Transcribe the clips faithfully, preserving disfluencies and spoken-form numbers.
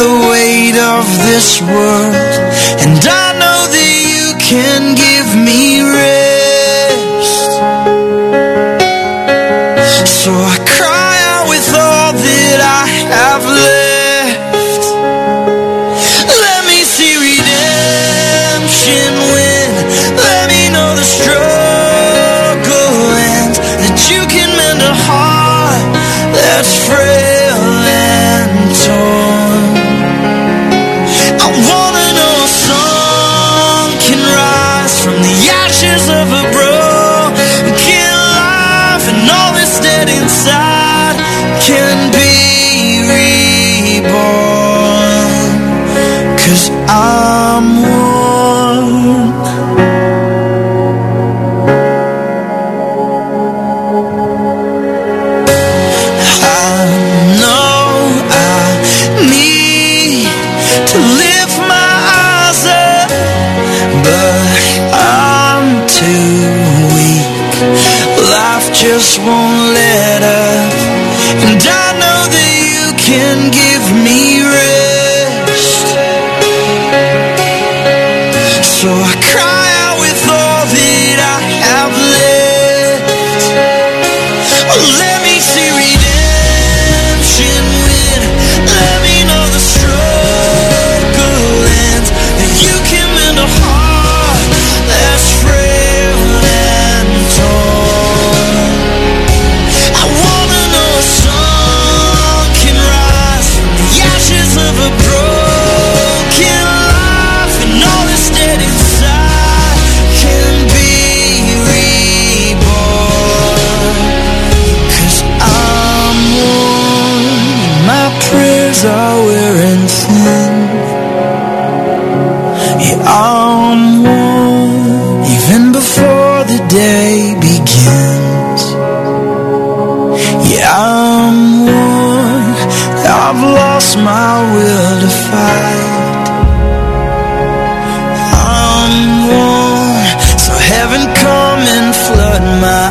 the weight of this world, and I know that you can give me rest. So I cry out with all that I have left. Let me see redemption win. Let me know the struggle ends, that you can mend a heart that's frail and torn. I wanna know a song can rise from the ashes of a broken life, and all that's dead inside can be reborn. 'Cause I'm one. I know I need to lift my eyes up, but I'm too weak. Life just won't let up, and I know that you can give me rest. So I cry out with all that I have left. Oh, let me see redemption win. Let me know the struggle ends, that you can mend a heart that's frail and torn. I wanna know a song can rise from the ashes of a broken life, and all that's dead inside can be reborn. 'Cause I'm one, my prayers are wearing thin. Yeah, I'm one, even before the day begins. Yeah, I'm one, I've lost my will to fight. I'm one, so heaven come and flood my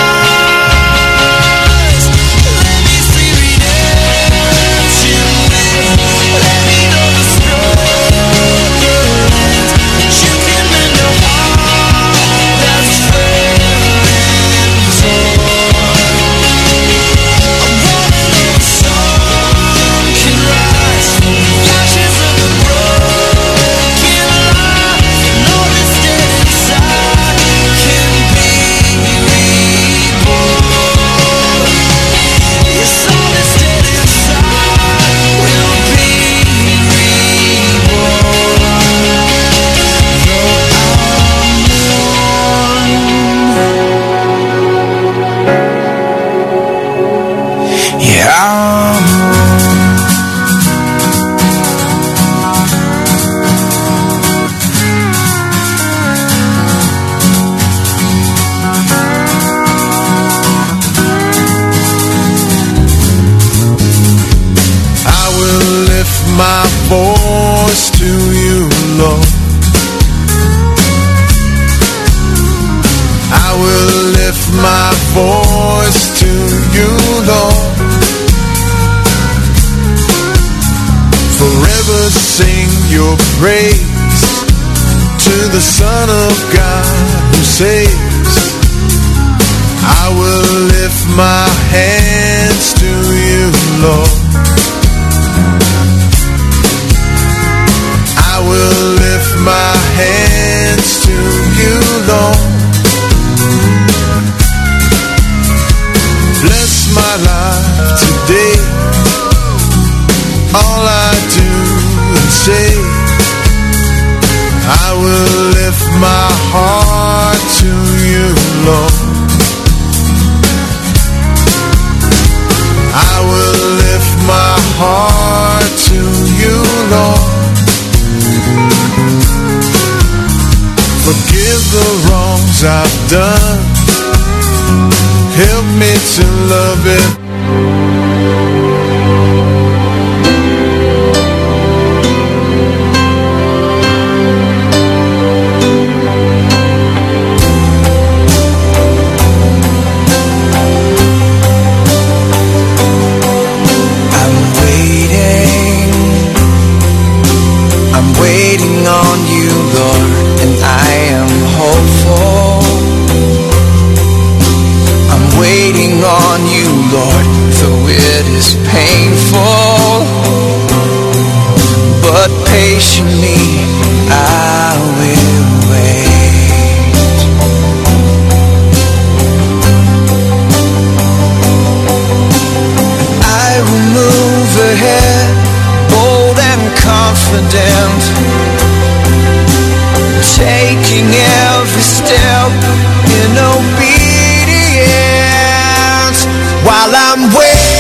eyes. Let me see redemption win. Let me know the struggle ends, that you can mend a heart that's frail and torn. I wanna know a song can rise from the ashes of a broken life, and all that's dead inside can be reborn. Yes, all that's dead inside will be reborn. Though I'm one. Yeah, I'm I will lift my voice to you, Lord. I will lift my voice to you, Lord. Forever sing your praise to the Son of God who saves. I will lift my hands to you, Lord. I will lift my hands to you, Lord. Bless my life today, all I do and say. I will lift my heart to you, Lord. I will lift my heart to you, Lord. Forgive the wrongs I've done. Help me to love it. I'm waiting waiting on you, Lord, and I am hopeful. I'm waiting on you, Lord, though it is painful. But patiently I will wait. I will move ahead, bold and confident, taking every step in obedience while I'm waiting.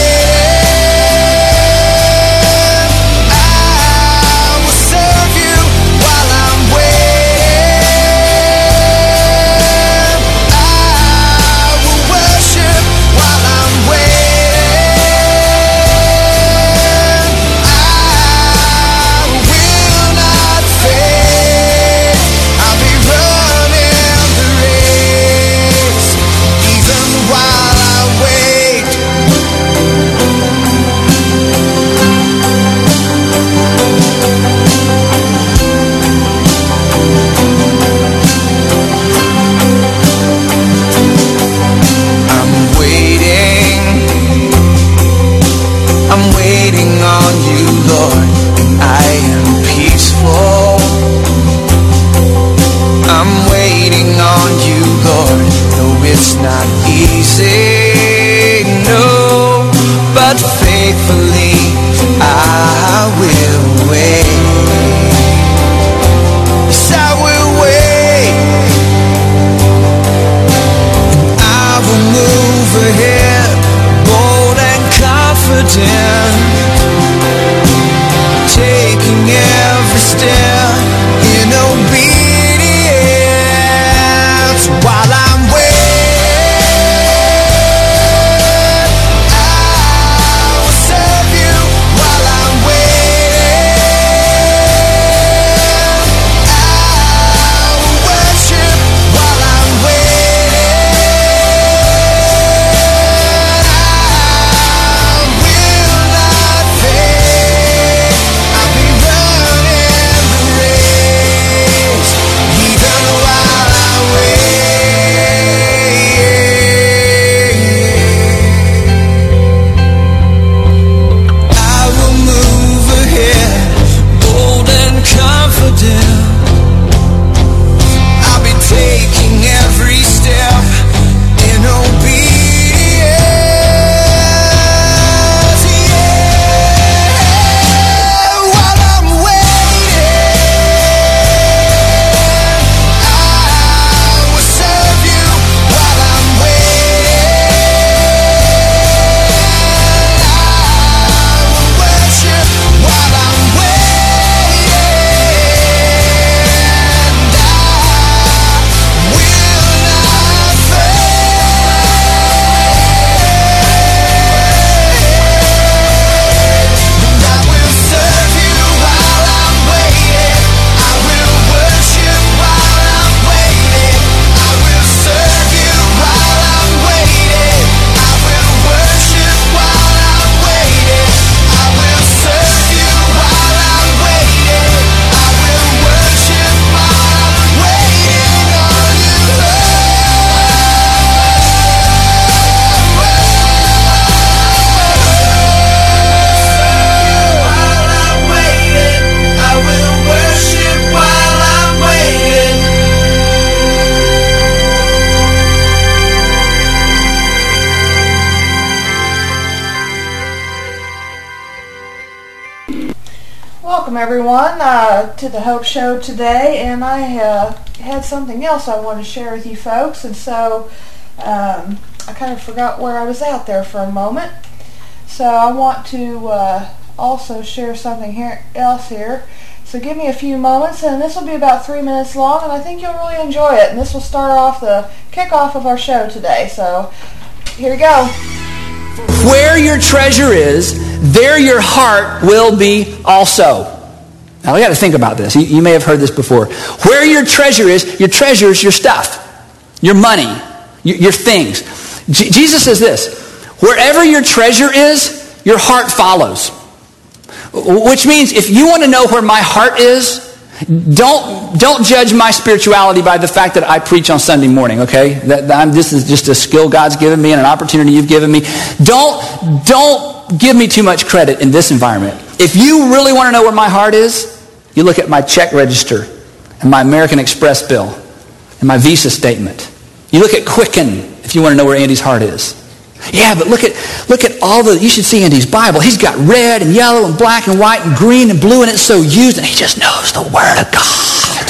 Welcome everyone uh, to the Hope Show today, and I uh, had something else I wanted to share with you folks, and so um, I kind of forgot where I was at there for a moment. So I want to uh, also share something here, else here. So give me a few moments, and this will be about three minutes long, and I think you'll really enjoy it. And this will start off the kickoff of our show today. So here we go. Where your treasure is, there your heart will be also. Now we got to think about this. You, you may have heard this before. Where your treasure is, your treasure is your stuff, your money, your, your things. J- Jesus says this: wherever your treasure is, your heart follows. Which means if you want to know where my heart is, Don't don't judge my spirituality by the fact that I preach on Sunday morning, okay? That, that I'm, this is just a skill God's given me and an opportunity you've given me. Don't, don't give me too much credit in this environment. If you really want to know where my heart is, you look at my check register and my American Express bill and my Visa statement. You look at Quicken if you want to know where Andy's heart is. Yeah, but look at look at all the, you should see Andy's Bible. He's got red and yellow and black and white and green and blue, and it's so used, and he just knows the Word of God.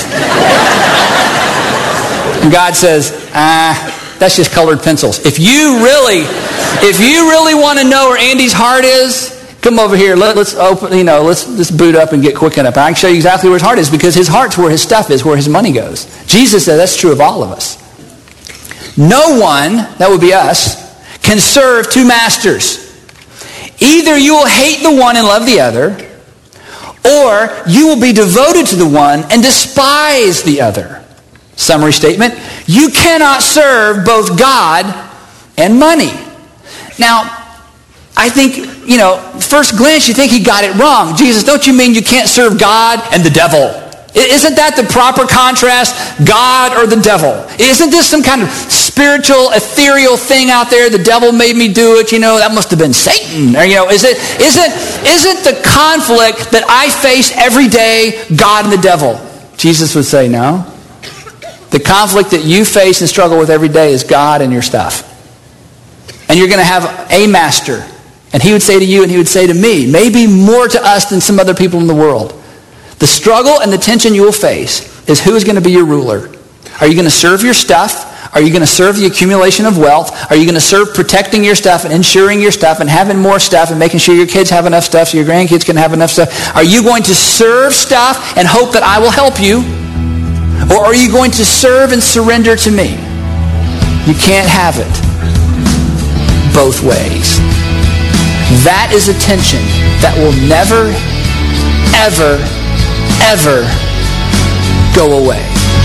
And God says, ah, that's just colored pencils. If you really, if you really want to know where Andy's heart is, come over here. Let, let's open, you know, let's let's boot up and get Quicken up. And I can show you exactly where his heart is, because his heart's where his stuff is, where his money goes. Jesus said that's true of all of us. No one, that would be us, can serve two masters. Either you will hate the one and love the other, or you will be devoted to the one and despise the other. Summary statement: you cannot serve both God and money. Now, I think, you know, first glance you think he got it wrong. Jesus, don't you mean you can't serve God and the devil? Isn't that the proper contrast? God or the devil? Isn't this some kind of spiritual, ethereal thing out there? The devil made me do it, you know, that must have been Satan. Or, you know, is it, isn't, isn't the conflict that I face every day God and the devil? Jesus would say, no. The conflict that you face and struggle with every day is God and your stuff. And you're going to have a master. And he would say to you and he would say to me, maybe more to us than some other people in the world. The struggle and the tension you will face is who is going to be your ruler. Are you going to serve your stuff? Are you going to serve the accumulation of wealth? Are you going to serve protecting your stuff and insuring your stuff and having more stuff and making sure your kids have enough stuff so your grandkids can have enough stuff? Are you going to serve stuff and hope that I will help you? Or are you going to serve and surrender to me? You can't have it both ways. That is a tension that will never, ever, ever go away.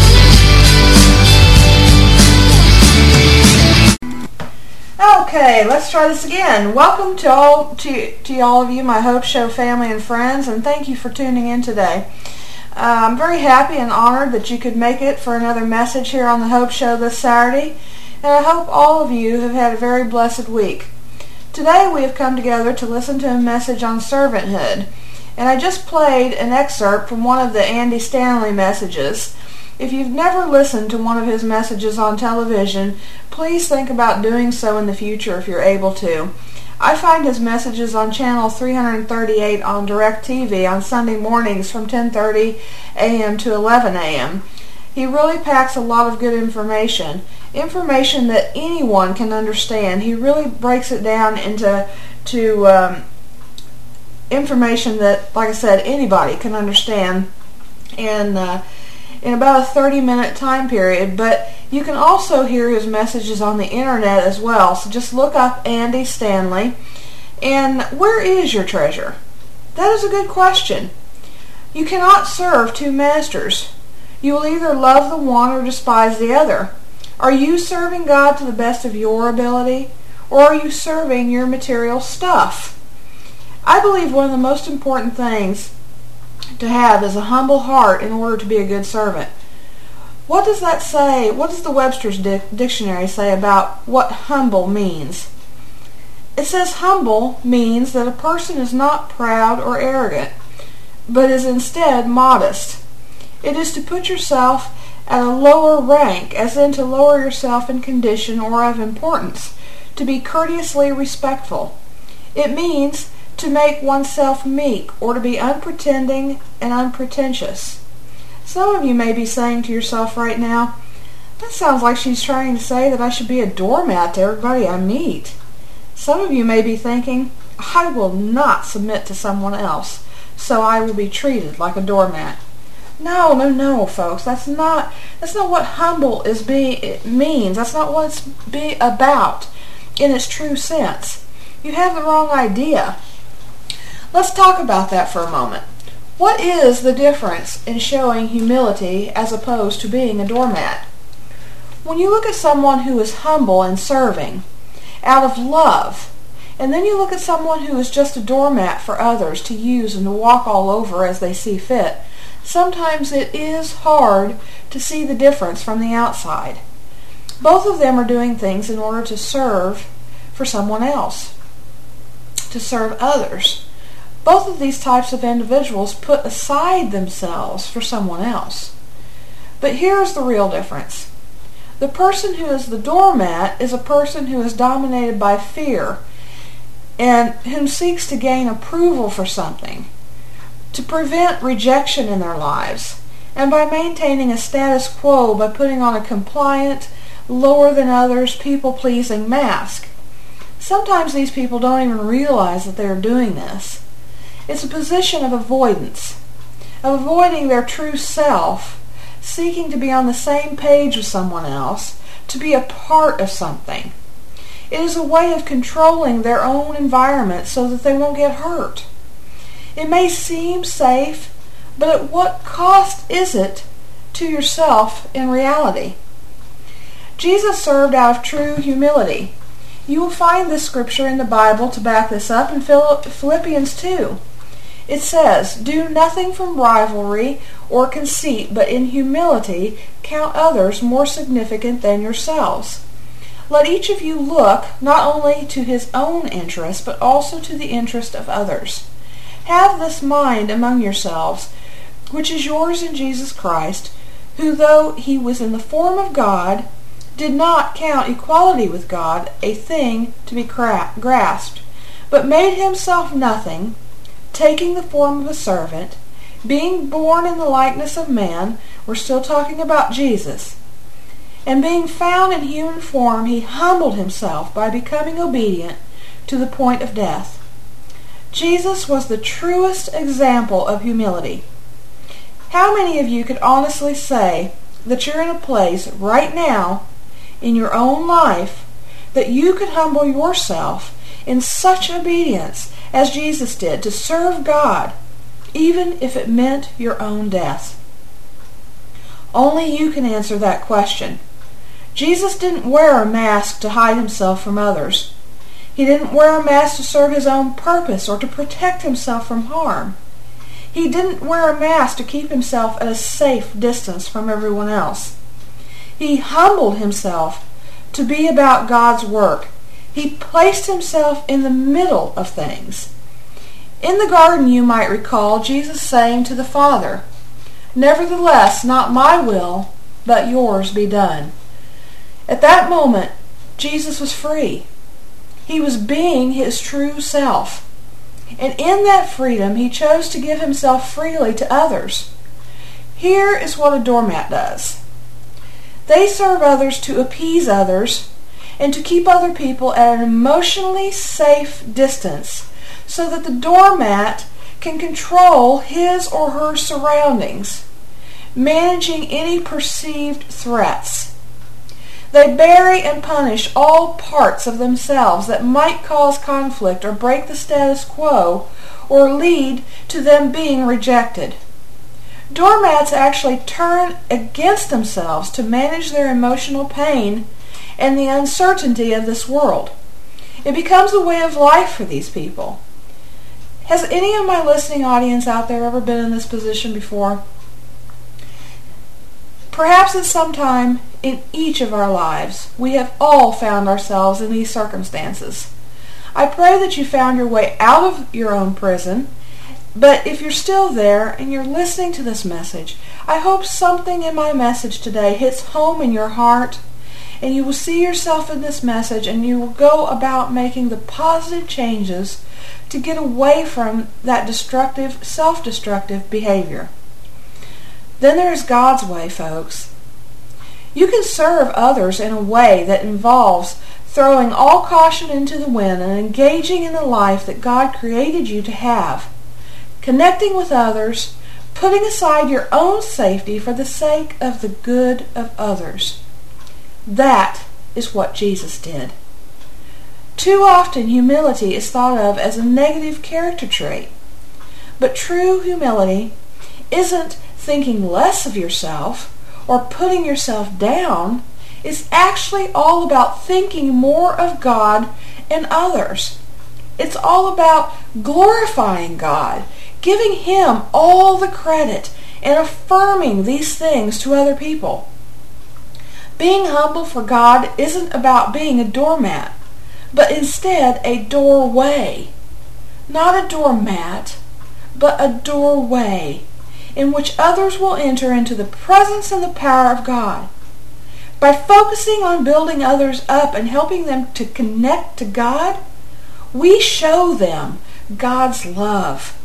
Okay, let's try this again. Welcome to all to, to all of you, my Hope Show family and friends, and thank you for tuning in today. Uh, I'm very happy and honored that you could make it for another message here on the Hope Show this Saturday, and I hope all of you have had a very blessed week. Today we have come together to listen to a message on servanthood, and I just played an excerpt from one of the Andy Stanley messages. If you've never listened to one of his messages on television, please think about doing so in the future if you're able to. I find his messages on channel three thirty-eight on DirecTV on Sunday mornings from ten thirty a.m. to eleven a.m. He really packs a lot of good information, information that anyone can understand. He really breaks it down into to um, information that, like I said, anybody can understand in, uh, in about a thirty minute time period. But you can also hear his messages on the internet as well. So just look up Andy Stanley. And where is your treasure? That is a good question. You cannot serve two masters. You will either love the one or despise the other. Are you serving God to the best of your ability, or are you serving your material stuff? I believe one of the most important things to have is a humble heart in order to be a good servant. What does that say? What does the Webster's Dic- Dictionary say about what humble means? It says humble means that a person is not proud or arrogant, but is instead modest. It is to put yourself at a lower rank, as in to lower yourself in condition or of importance, to be courteously respectful. It means to make oneself meek, or to be unpretending and unpretentious. Some of you may be saying to yourself right now, that sounds like she's trying to say that I should be a doormat to everybody I meet. Some of you may be thinking, I will not submit to someone else, so I will be treated like a doormat. No, no, no, folks. That's not that's not what humble is be it means. That's not what it's be about in its true sense. You have the wrong idea. Let's talk about that for a moment. What is the difference in showing humility as opposed to being a doormat? When you look at someone who is humble and serving out of love, and then you look at someone who is just a doormat for others to use and to walk all over as they see fit, sometimes it is hard to see the difference from the outside. Both of them are doing things in order to serve for someone else, to serve others. Both of these types of individuals put aside themselves for someone else. But here's the real difference. The person who is the doormat is a person who is dominated by fear and whom seeks to gain approval for something, to prevent rejection in their lives, and by maintaining a status quo by putting on a compliant, lower than others, people-pleasing mask. Sometimes these people don't even realize that they are doing this. It's a position of avoidance, of avoiding their true self, seeking to be on the same page with someone else, to be a part of something. It is a way of controlling their own environment so that they won't get hurt. It may seem safe, but at what cost is it to yourself in reality? Jesus served out of true humility. You will find this scripture in the Bible to back this up in Philippians two. It says, "Do nothing from rivalry or conceit, but in humility count others more significant than yourselves. Let each of you look not only to his own interest, but also to the interest of others. Have this mind among yourselves, which is yours in Jesus Christ, who though he was in the form of God, did not count equality with God a thing to be grasped, but made himself nothing, taking the form of a servant, being born in the likeness of man," we're still talking about Jesus, "and being found in human form, he humbled himself by becoming obedient to the point of death." Jesus was the truest example of humility. How many of you could honestly say that you're in a place right now in your own life that you could humble yourself in such obedience as Jesus did to serve God, even if it meant your own death? Only you can answer that question. Jesus didn't wear a mask to hide himself from others. He didn't wear a mask to serve his own purpose or to protect himself from harm. He didn't wear a mask to keep himself at a safe distance from everyone else. He humbled himself to be about God's work. He placed himself in the middle of things. In the garden, you might recall Jesus saying to the Father, "Nevertheless, not my will, but yours be done." At that moment, Jesus was free. He was being his true self. And in that freedom, he chose to give himself freely to others. Here is what a doormat does. They serve others to appease others and to keep other people at an emotionally safe distance so that the doormat can control his or her surroundings, managing any perceived threats. They bury and punish all parts of themselves that might cause conflict or break the status quo or lead to them being rejected. Doormats actually turn against themselves to manage their emotional pain and the uncertainty of this world. It becomes a way of life for these people. Has any of my listening audience out there ever been in this position before? Perhaps at some time in each of our lives, we have all found ourselves in these circumstances. I pray that you found your way out of your own prison, but if you're still there and you're listening to this message, I hope something in my message today hits home in your heart, and you will see yourself in this message, and you will go about making the positive changes to get away from that destructive, self-destructive behavior. Then there is God's way, folks. You can serve others in a way that involves throwing all caution into the wind and engaging in the life that God created you to have, connecting with others, putting aside your own safety for the sake of the good of others. That is what Jesus did. Too often, humility is thought of as a negative character trait, but true humility isn't thinking less of yourself or putting yourself down. It's actually all about thinking more of God and others. It's all about glorifying God, giving Him all the credit and affirming these things to other people. Being humble for God isn't about being a doormat, but instead a doorway. Not a doormat, but a doorway in which others will enter into the presence and the power of God. By focusing on building others up and helping them to connect to God, we show them God's love.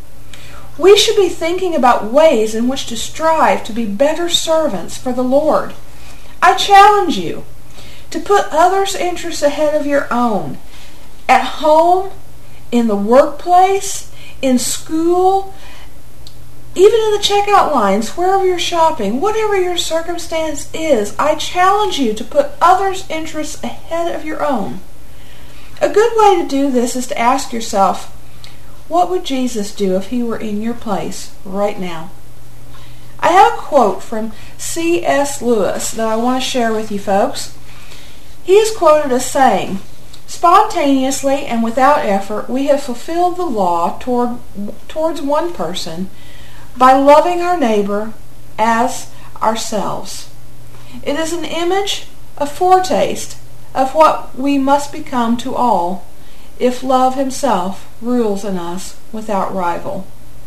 We should be thinking about ways in which to strive to be better servants for the Lord. I challenge you to put others' interests ahead of your own. At home, in the workplace, in school, even in the checkout lines, wherever you're shopping, whatever your circumstance is, I challenge you to put others' interests ahead of your own. A good way to do this is to ask yourself, what would Jesus do if he were in your place right now? I have a quote from C S Lewis that I want to share with you folks. He is quoted as saying, "Spontaneously and without effort, we have fulfilled the law toward, towards one person by loving our neighbor as ourselves. It is an image, a foretaste of what we must become to all if love himself rules in us without rival."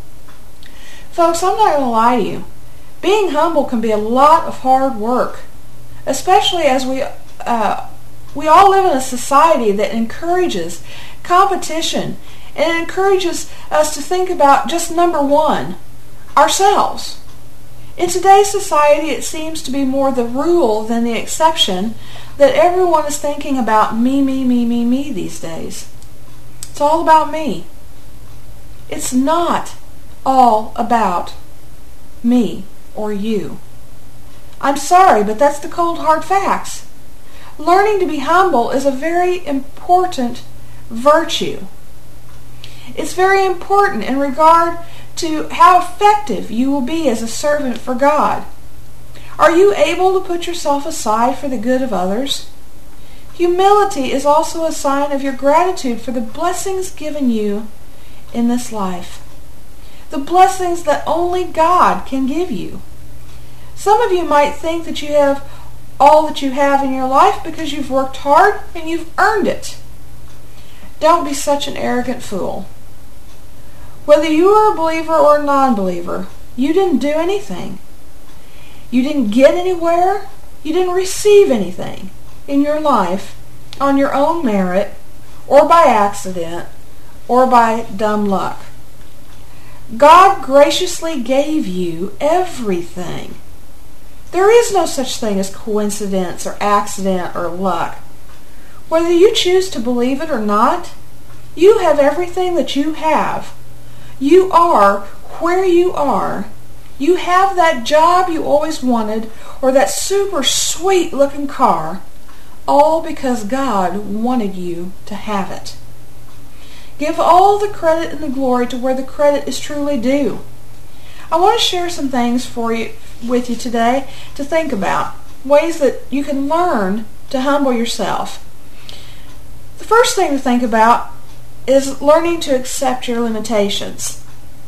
Folks, I'm not going to lie to you. Being humble can be a lot of hard work, especially as we uh, we all live in a society that encourages competition and encourages us to think about just number one, ourselves. In today's society, it seems to be more the rule than the exception that everyone is thinking about me, me, me, me, me these days. It's all about me. It's not all about me or you. I'm sorry, but that's the cold hard facts. Learning to be humble is a very important virtue. It's very important in regard to how effective you will be as a servant for God. Are you able to put yourself aside for the good of others? Humility is also a sign of your gratitude for the blessings given you in this life. The blessings that only God can give you. Some of you might think that you have all that you have in your life because you've worked hard and you've earned it. Don't be such an arrogant fool. Whether you are a believer or a non-believer, you didn't do anything. You didn't get anywhere. You didn't receive anything in your life on your own merit or by accident or by dumb luck. God graciously gave you everything. There is no such thing as coincidence or accident or luck. Whether you choose to believe it or not, you have everything that you have. You are where you are. You have that job you always wanted or that super sweet looking car, all because God wanted you to have it. Give all the credit and the glory to where the credit is truly due. I want to share some things for you with you today to think about, ways that you can learn to humble yourself. The first thing to think about is learning to accept your limitations.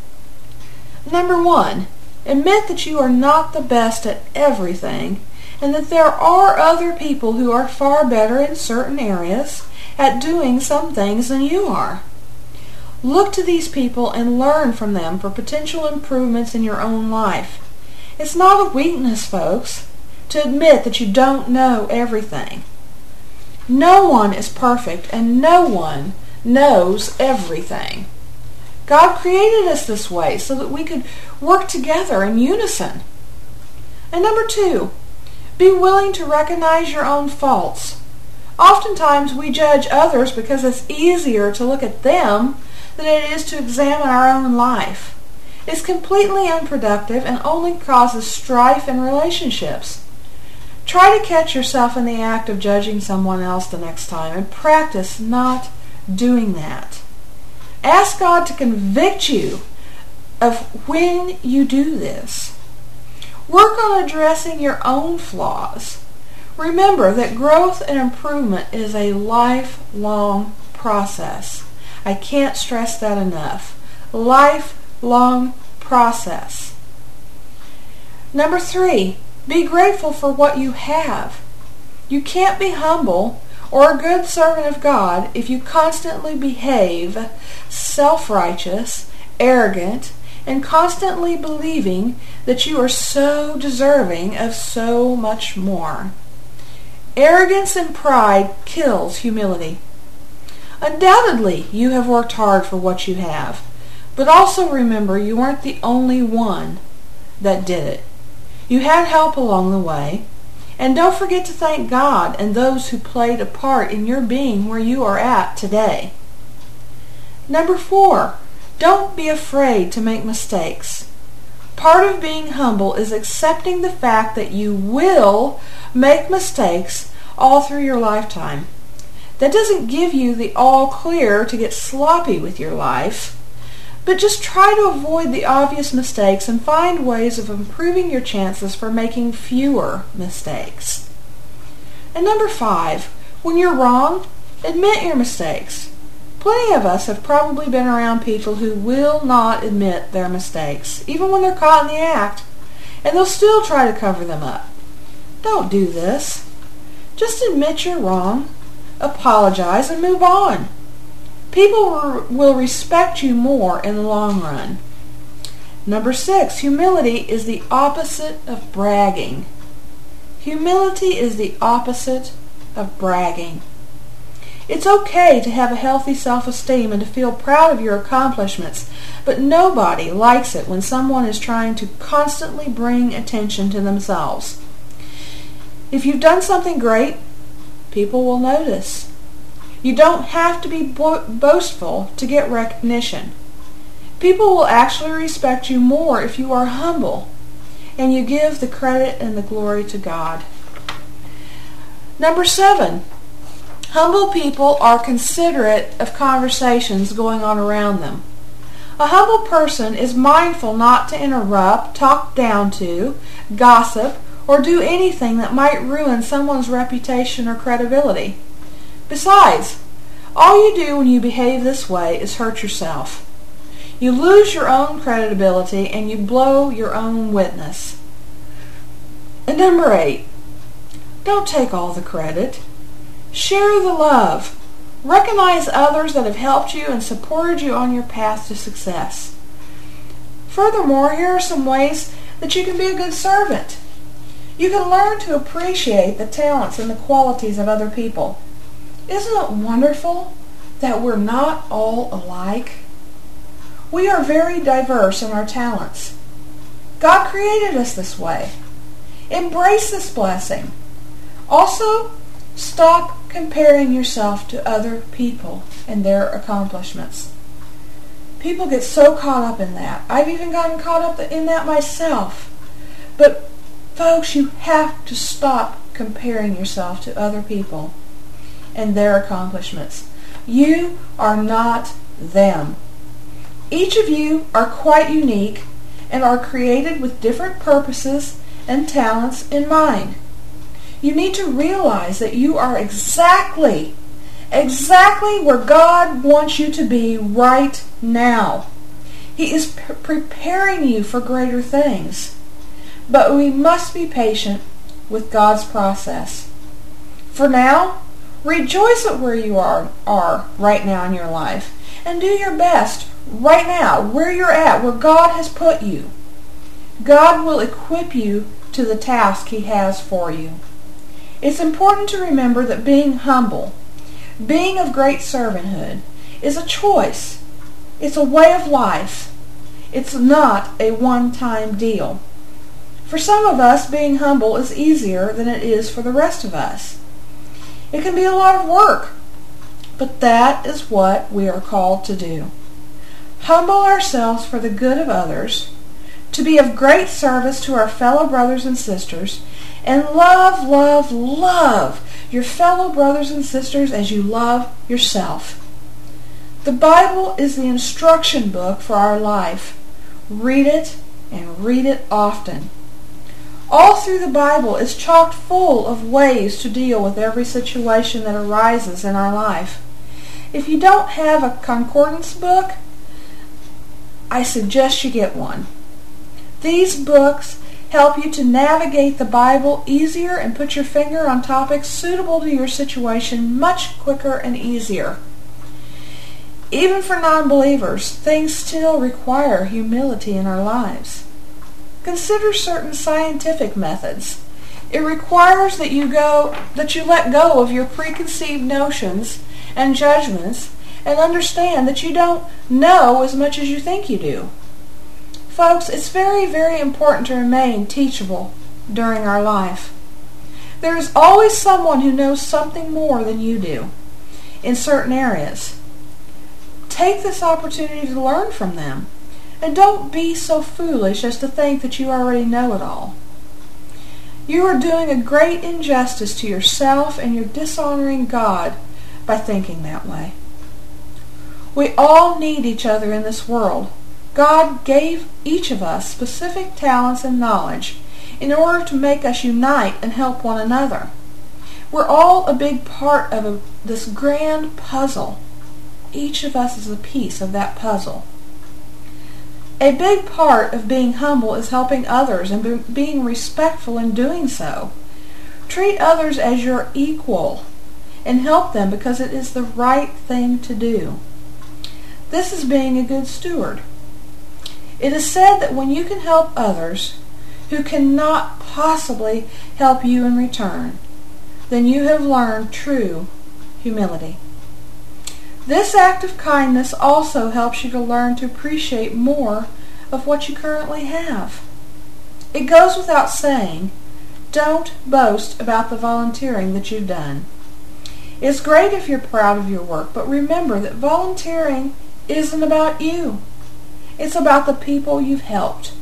Number one, admit that you are not the best at everything and that there are other people who are far better in certain areas at doing some things than you are. Look to these people and learn from them for potential improvements in your own life. It's not a weakness, folks, to admit that you don't know everything. No one is perfect and no one knows everything. God created us this way so that we could work together in unison. And number two, be willing to recognize your own faults. Oftentimes we judge others because it's easier to look at them than it is to examine our own life. It's completely unproductive and only causes strife in relationships. Try to catch yourself in the act of judging someone else the next time and practice not doing that. Ask God to convict you of when you do this. Work on addressing your own flaws. Remember that growth and improvement is a lifelong process. I can't stress that enough. Lifelong process. Number three, be grateful for what you have. You can't be humble or a good servant of God if you constantly behave self-righteous, arrogant, and constantly believing that you are so deserving of so much more. Arrogance and pride kills humility. Undoubtedly, you have worked hard for what you have, but also remember you weren't the only one that did it. You had help along the way, and don't forget to thank God and those who played a part in your being where you are at today. Number four, don't be afraid to make mistakes. Part of being humble is accepting the fact that you will make mistakes all through your lifetime. That doesn't give you the all clear to get sloppy with your life, but just try to avoid the obvious mistakes and find ways of improving your chances for making fewer mistakes. And number five, when you're wrong, admit your mistakes. Plenty of us have probably been around people who will not admit their mistakes, even when they're caught in the act, and they'll still try to cover them up. Don't do this. Just admit you're wrong, apologize, and move on. People will respect you more in the long run. Number six, humility is the opposite of bragging. Humility is the opposite of bragging. It's okay to have a healthy self-esteem and to feel proud of your accomplishments, but nobody likes it when someone is trying to constantly bring attention to themselves. If you've done something great, people will notice. You don't have to be bo- boastful to get recognition. People will actually respect you more if you are humble and you give the credit and the glory to God. Number seven, humble people are considerate of conversations going on around them. A humble person is mindful not to interrupt, talk down to, gossip, or do anything that might ruin someone's reputation or credibility. Besides, all you do when you behave this way is hurt yourself. You lose your own credibility and you blow your own witness. And number eight, don't take all the credit. Share the love. Recognize others that have helped you and supported you on your path to success. Furthermore, here are some ways that you can be a good servant. You can learn to appreciate the talents and the qualities of other people. Isn't it wonderful that we're not all alike? We are very diverse in our talents. God created us this way. Embrace this blessing. Also, stop comparing yourself to other people and their accomplishments. People get so caught up in that. I've even gotten caught up in that myself. But folks, you have to stop comparing yourself to other people and their accomplishments. You are not them. Each of you are quite unique and are created with different purposes and talents in mind. You need to realize that you are exactly, exactly where God wants you to be right now. He is p- preparing you for greater things. But we must be patient with God's process. For now, rejoice at where you are, are right now in your life and do your best right now where you're at, where God has put you. God will equip you to the task He has for you. It's important to remember that being humble, being of great servanthood, is a choice. It's a way of life. It's not a one-time deal. For some of us, being humble is easier than it is for the rest of us. It can be a lot of work, but that is what we are called to do. Humble ourselves for the good of others, to be of great service to our fellow brothers and sisters, and love, love, love your fellow brothers and sisters as you love yourself. The Bible is the instruction book for our life. Read it and read it often. All through the Bible is chock full of ways to deal with every situation that arises in our life. If you don't have a concordance book, I suggest you get one. These books help you to navigate the Bible easier and put your finger on topics suitable to your situation much quicker and easier. Even for non-believers, things still require humility in our lives. Consider certain scientific methods. It requires that you go, that you let go of your preconceived notions and judgments and understand that you don't know as much as you think you do. Folks, it's very, very important to remain teachable during our life. There is always someone who knows something more than you do in certain areas. Take this opportunity to learn from them, and don't be so foolish as to think that you already know it all. You are doing a great injustice to yourself, and you're dishonoring God by thinking that way. We all need each other in this world. God gave each of us specific talents and knowledge in order to make us unite and help one another. We're all a big part of a, this grand puzzle. Each of us is a piece of that puzzle. A big part of being humble is helping others and be, being respectful in doing so. Treat others as your equal and help them because it is the right thing to do. This is being a good steward. It is said that when you can help others who cannot possibly help you in return, then you have learned true humility. This act of kindness also helps you to learn to appreciate more of what you currently have. It goes without saying, don't boast about the volunteering that you've done. It's great if you're proud of your work, but remember that volunteering isn't about you. It's about the people you've helped.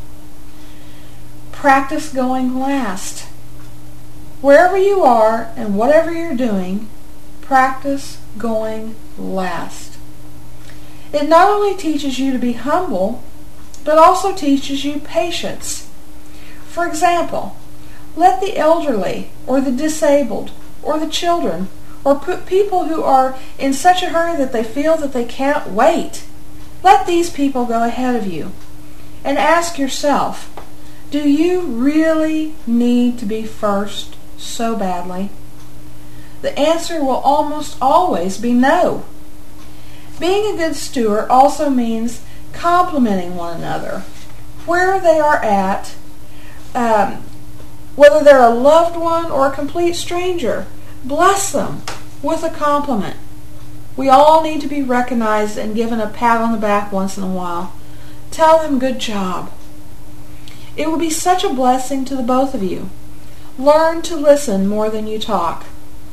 Practice going last. Wherever you are and whatever you're doing, practice going last. It not only teaches you to be humble, but also teaches you patience. For example, let the elderly or the disabled or the children or put people who are in such a hurry that they feel that they can't wait, let these people go ahead of you and ask yourself, do you really need to be first so badly? The answer will almost always be no. Being a good steward also means complimenting one another where they are at, um, whether they're a loved one or a complete stranger. Bless them with a compliment. We all need to be recognized and given a pat on the back once in a while. Tell them good job. It will be such a blessing to the both of you. Learn to listen more than you talk.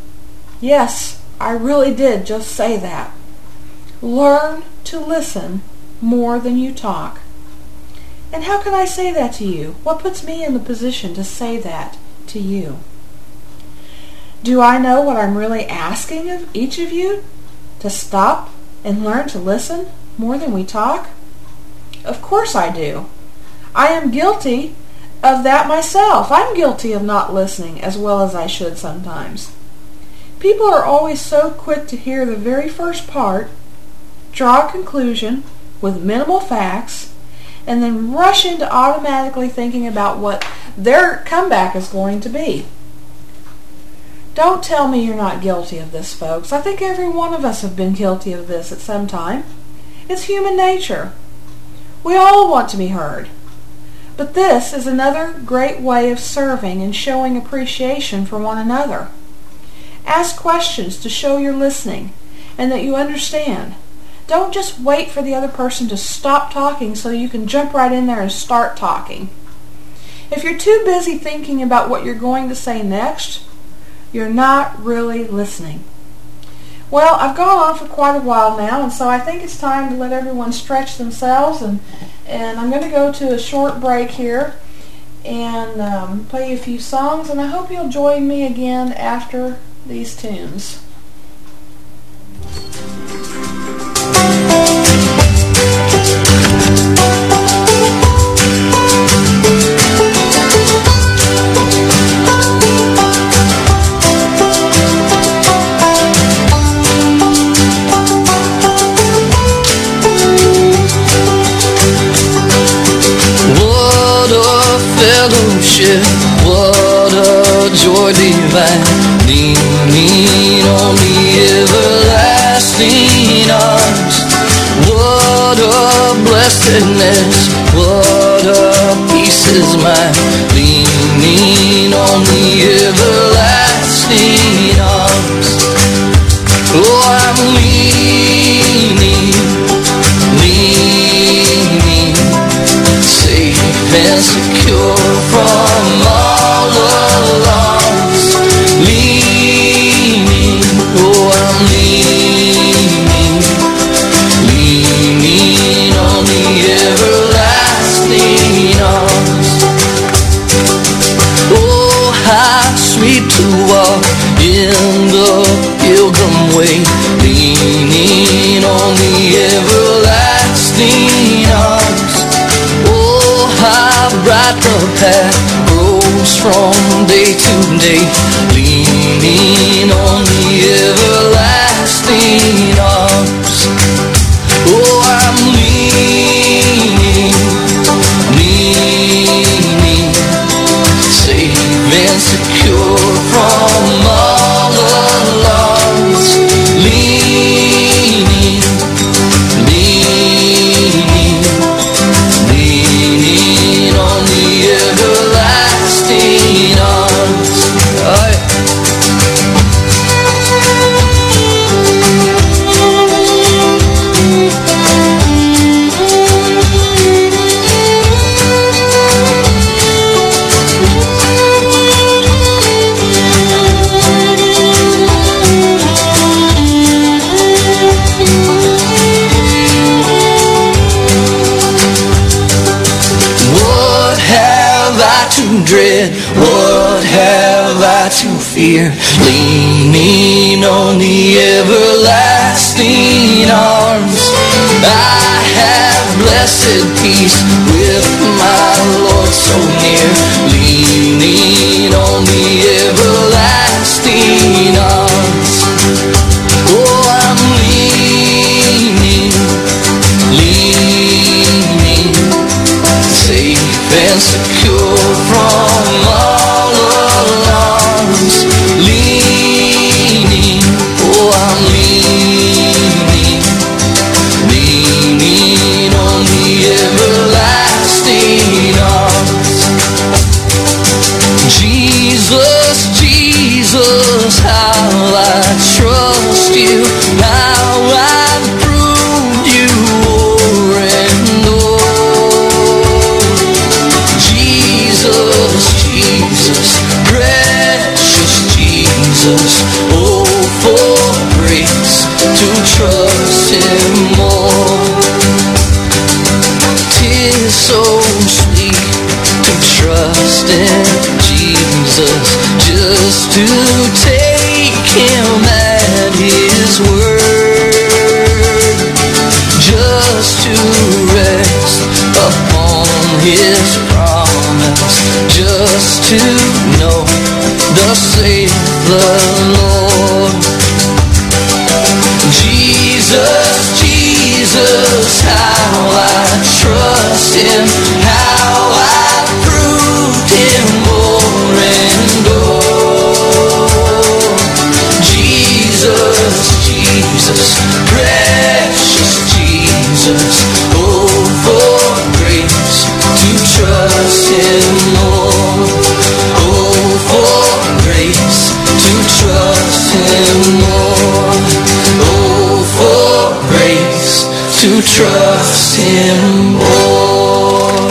Yes, I really did just say that. Learn to listen more than you talk. And how can I say that to you? What puts me in the position to say that to you? Do I know what I'm really asking of each of you? To stop and learn to listen more than we talk? Of course I do. I am guilty of that myself. I'm guilty of not listening as well as I should sometimes. People are always so quick to hear the very first part, draw a conclusion with minimal facts, and then rush into automatically thinking about what their comeback is going to be. Don't tell me you're not guilty of this, folks. I think every one of us have been guilty of this at some time. It's human nature. We all want to be heard. But this is another great way of serving and showing appreciation for one another. Ask questions to show you're listening and that you understand. Don't just wait for the other person to stop talking so you can jump right in there and start talking. If you're too busy thinking about what you're going to say next, you're not really listening. Well, I've gone on for quite a while now, and so I think it's time to let everyone stretch themselves, and, and I'm going to go to a short break here and um, play a few songs, and I hope you'll join me again after these tunes. joy divine, leaning on the everlasting arms. What a blessedness, what a peace is mine, leaning on the everlasting arms. Oh, I'm leaning, leaning, safe and secure from all alarms. Leaning, oh, I'm leaning, leaning on the everlasting arms. Oh, how sweet to walk in the pilgrim way, leaning on the everlasting arms. Oh, how bright the path grows from day to day, leaning on the everlasting arms. Oh, I'm leaning, leaning, safe and secure from all alarms. Leaning, leaning, leaning on the everlasting arms. Oh, yeah. Dread, what have I to fear? Leaning on the everlasting arms. I have blessed peace with my Lord so near, leaning on the everlasting arms. Oh, I'm leaning, leaning, safe and secure from all alarms. Leaning, oh, I'm leaning, leaning on the everlasting arms. Jesus, Jesus, how I trust you, how I've proved you o'er and o'er. Jesus, Jesus, precious Jesus, oh, for grace to trust Him more. 'Tis so sweet to trust in Jesus, just to take Him at His word, just to rest upon His promise, just to know thus saith the Lord. Jesus, Jesus, how I trust Him, how I proved Him o'er and o'er. Jesus, Jesus, precious Jesus, oh, for grace to trust Him more. Oh, for grace to trust Him more. Oh, for grace to trust Him more.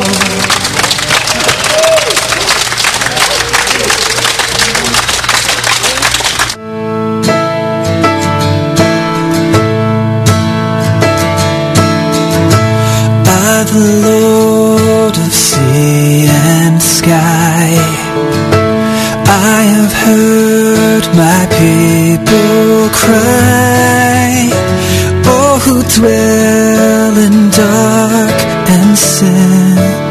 By the Lord of sea and sky, I have heard my people cry. Oh, who dwell in dark and sin,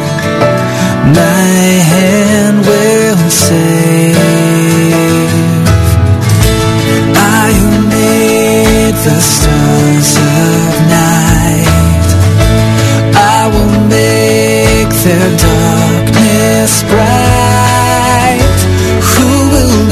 my hand will save. I who made the stars of night, I will make their darkness bright. Who will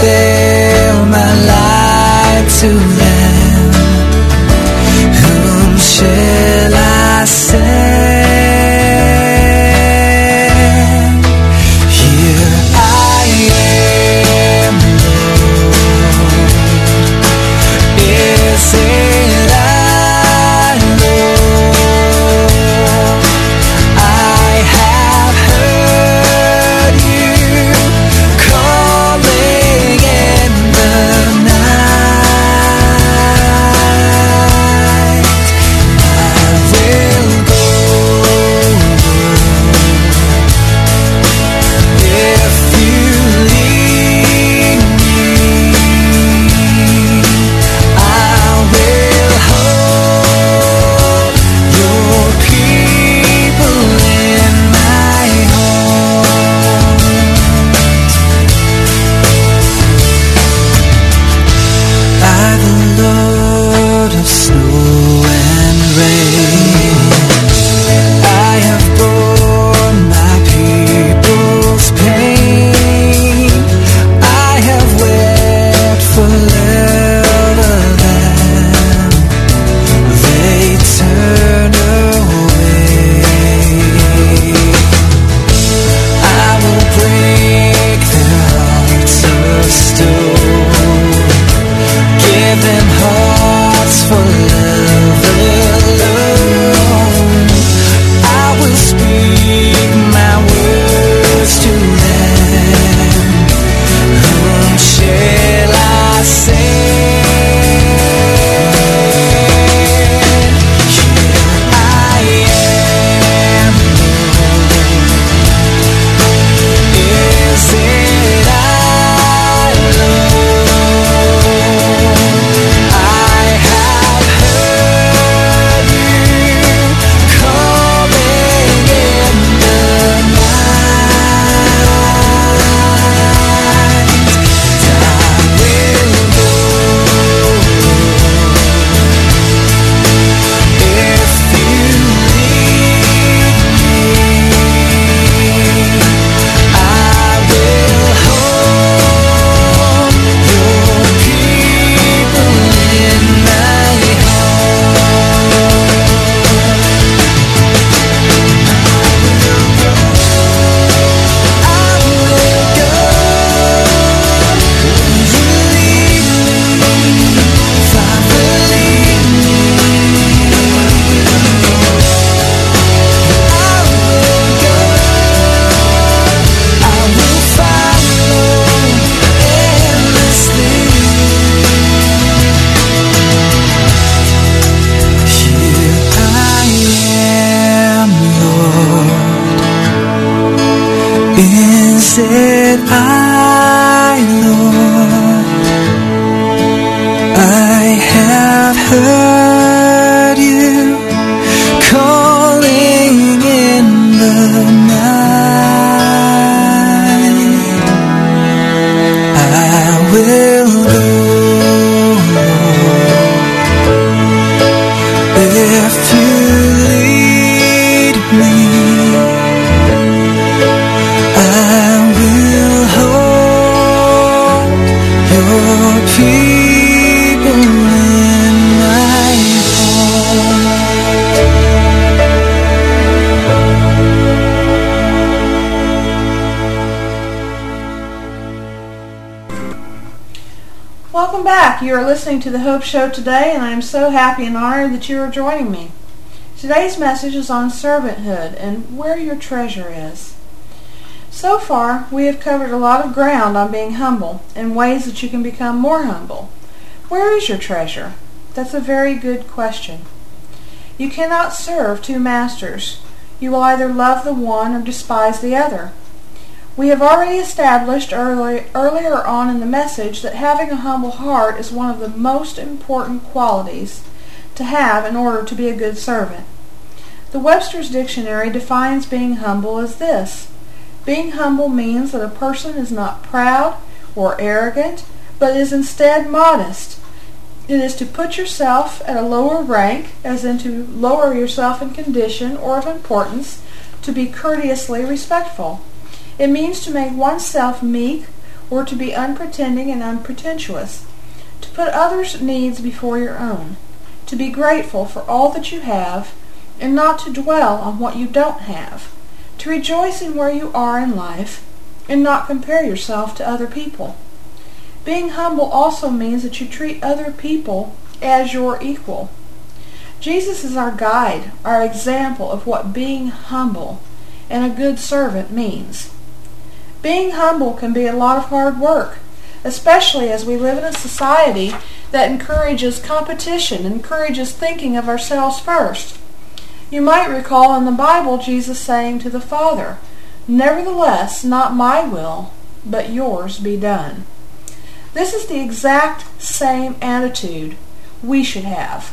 Welcome back. You are listening to The Hope Show today, and I am so happy and honored that you are joining me. Today's message is on servanthood and where your treasure is. So far, we have covered a lot of ground on being humble and ways that you can become more humble. Where is your treasure? That's a very good question. You cannot serve two masters. You will either love the one or despise the other. We have already established early, earlier on in the message that having a humble heart is one of the most important qualities to have in order to be a good servant. The Webster's Dictionary defines being humble as this: being humble means that a person is not proud or arrogant, but is instead modest. It is to put yourself at a lower rank, as in to lower yourself in condition or of importance, to be courteously respectful. It means to make oneself meek, or to be unpretending and unpretentious, to put others' needs before your own, to be grateful for all that you have, and not to dwell on what you don't have, to rejoice in where you are in life, and not compare yourself to other people. Being humble also means that you treat other people as your equal. Jesus is our guide, our example of what being humble and a good servant means. Being humble can be a lot of hard work, especially as we live in a society that encourages competition, encourages thinking of ourselves first. You might recall in the Bible Jesus saying to the Father, "Nevertheless, not my will, but yours be done." This is the exact same attitude we should have.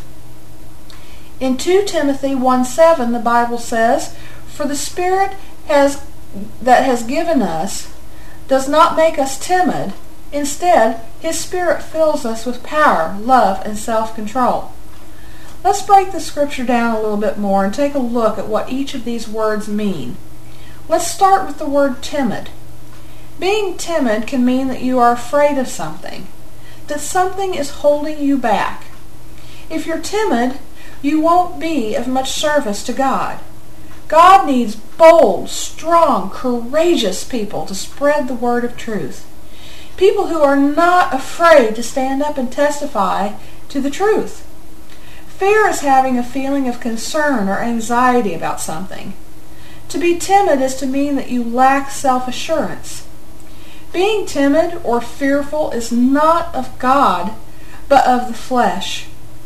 In Second Timothy one seven, the Bible says, "For the Spirit has that has given us does not make us timid. Instead, His Spirit fills us with power, love, and self-control." Let's break the scripture down a little bit more and take a look at what each of these words mean. Let's start with the word timid. Being timid can mean that you are afraid of something, that something is holding you back. If you're timid, you won't be of much service to God. God needs bold, strong, courageous people to spread the word of truth. People who are not afraid to stand up and testify to the truth. Fear is having a feeling of concern or anxiety about something. To be timid is to mean that you lack self-assurance. Being timid or fearful is not of God, but of the flesh.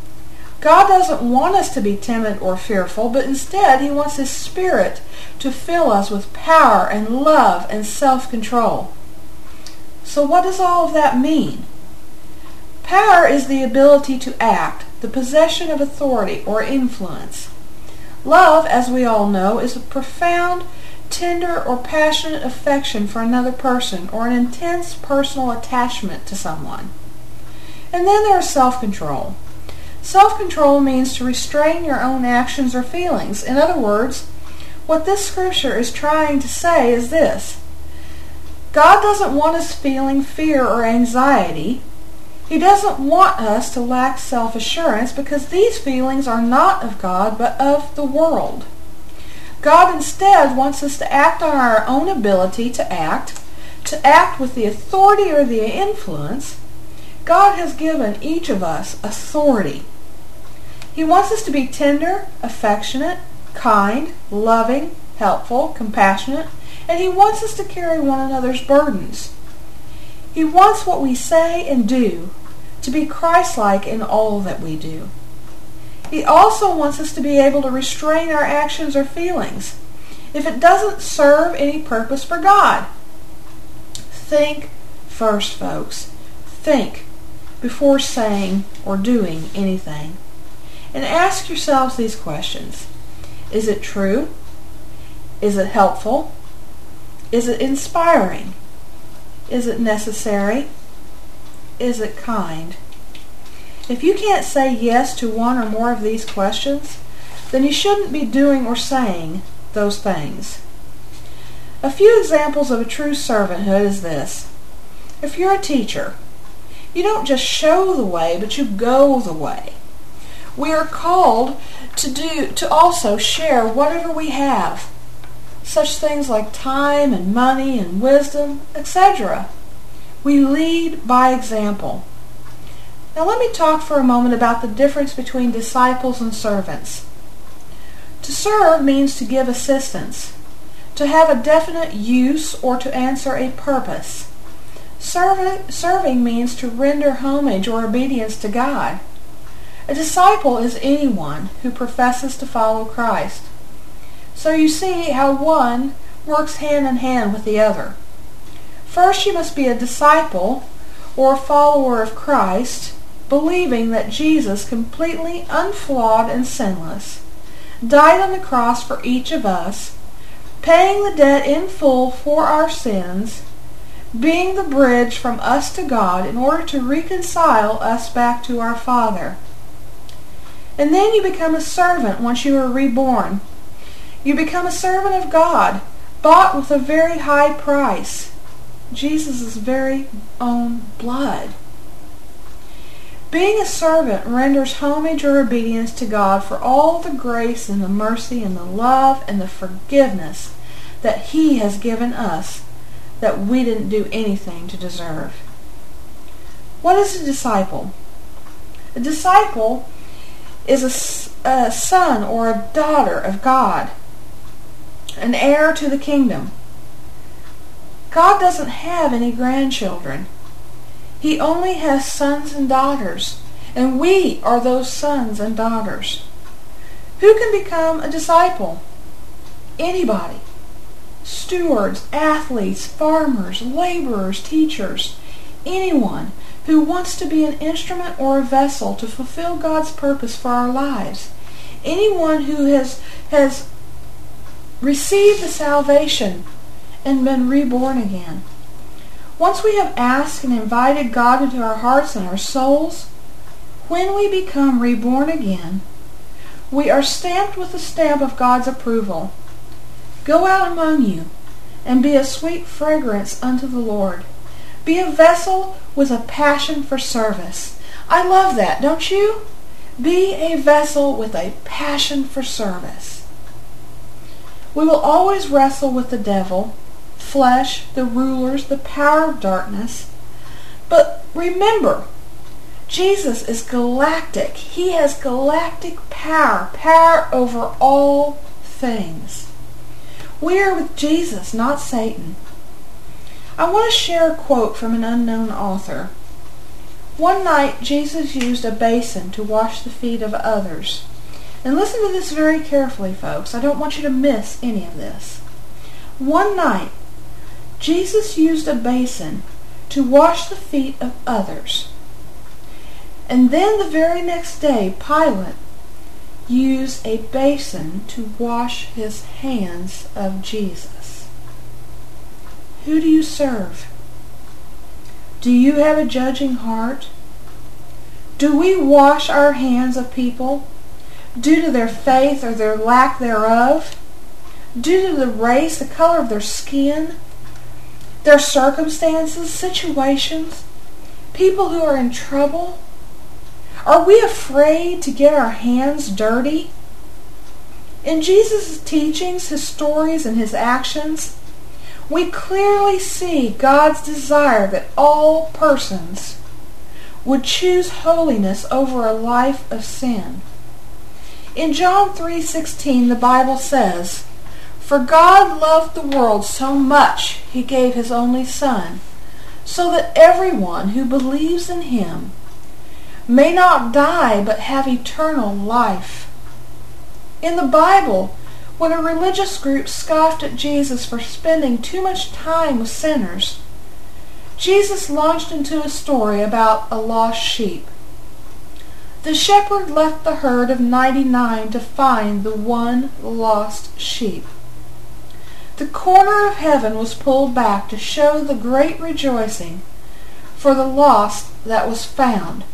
God doesn't want us to be timid or fearful, but instead He wants His Spirit to fill us with power and love and self-control. So what does all of that mean? Power is the ability to act, the possession of authority or influence. Love, as we all know, is a profound, tender, or passionate affection for another person, or an intense personal attachment to someone. And then there is self-control. Self-control means to restrain your own actions or feelings. In other words, what this scripture is trying to say is this: God doesn't want us feeling fear or anxiety. He doesn't want us to lack self-assurance, because these feelings are not of God, but of the world. God instead wants us to act on our own ability to act, to act with the authority or the influence. God has given each of us authority. He wants us to be tender, affectionate, kind, loving, helpful, compassionate, and He wants us to carry one another's burdens. He wants what we say and do to be Christ-like in all that we do. He also wants us to be able to restrain our actions or feelings if it doesn't serve any purpose for God. Think first, folks. Think before saying or doing anything. And ask yourselves these questions. Is it true? Is it helpful? Is it inspiring? Is it necessary? Is it kind? If you can't say yes to one or more of these questions, then you shouldn't be doing or saying those things. A few examples of a true servanthood is this. If you're a teacher, you don't just show the way, but you go the way. We are called to do to also share whatever we have, such things like time and money and wisdom, et cetera. We lead by example. Now let me talk for a moment about the difference between disciples and servants. To serve means to give assistance, to have a definite use or to answer a purpose. Serving, serving means to render homage or obedience to God. A disciple is anyone who professes to follow Christ. So you see how one works hand in hand with the other. First, you must be a disciple or a follower of Christ, believing that Jesus, completely unflawed and sinless, died on the cross for each of us, paying the debt in full for our sins, being the bridge from us to God in order to reconcile us back to our Father. And then you become a servant once you are reborn. You become a servant of God, bought with a very high price, Jesus' very own blood. Being a servant renders homage or obedience to God for all the grace and the mercy and the love and the forgiveness that He has given us that we didn't do anything to deserve. What is a disciple? A disciple is a, a son or a daughter of God, an heir to the kingdom. God doesn't have any grandchildren. He only has sons and daughters, and we are those sons and daughters. Who can become a disciple? Anybody. Stewards, athletes, farmers, laborers, teachers, anyone who wants to be an instrument or a vessel to fulfill God's purpose for our lives. Anyone who has, has received the salvation and been reborn again. Once we have asked and invited God into our hearts and our souls, when we become reborn again, we are stamped with the stamp of God's approval. Go out among you and be a sweet fragrance unto the Lord. Be a vessel with a passion for service. I love that, don't you? Be a vessel with a passion for service. We will always wrestle with the devil, flesh, the rulers, the power of darkness. But remember, Jesus is galactic. He has galactic power, power over all things. We are with Jesus, not Satan. I want to share a quote from an unknown author. One night, Jesus used a basin to wash the feet of others. And listen to this very carefully, folks. I don't want you to miss any of this. One night, Jesus used a basin to wash the feet of others. And then the very next day, Pilate used a basin to wash his hands of Jesus. Who do you serve? Do you have a judging heart? Do we wash our hands of people due to their faith or their lack thereof? Due to the race, the color of their skin, their circumstances, situations, people who are in trouble? Are we afraid to get our hands dirty? In Jesus' teachings, his stories, and his actions, we clearly see God's desire that all persons would choose holiness over a life of sin. In John three sixteen, the Bible says, "For God loved the world so much, he gave his only Son, so that everyone who believes in him may not die but have eternal life." In the Bible, when a religious group scoffed at Jesus for spending too much time with sinners, Jesus launched into a story about a lost sheep. The shepherd left the herd of ninety-nine to find the one lost sheep. The corner of heaven was pulled back to show the great rejoicing for the lost that was found.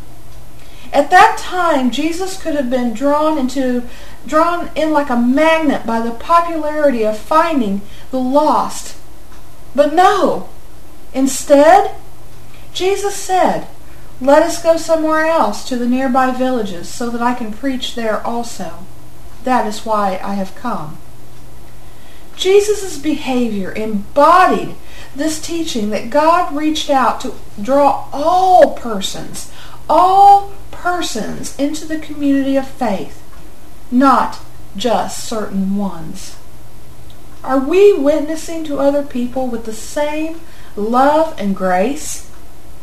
At that time, Jesus could have been drawn into, drawn in like a magnet by the popularity of finding the lost. But no. Instead, Jesus said, "Let us go somewhere else to the nearby villages so that I can preach there also. That is why I have come." Jesus' behavior embodied this teaching that God reached out to draw all persons, all persons into the community of faith, not just certain ones? Are we witnessing to other people with the same love and grace?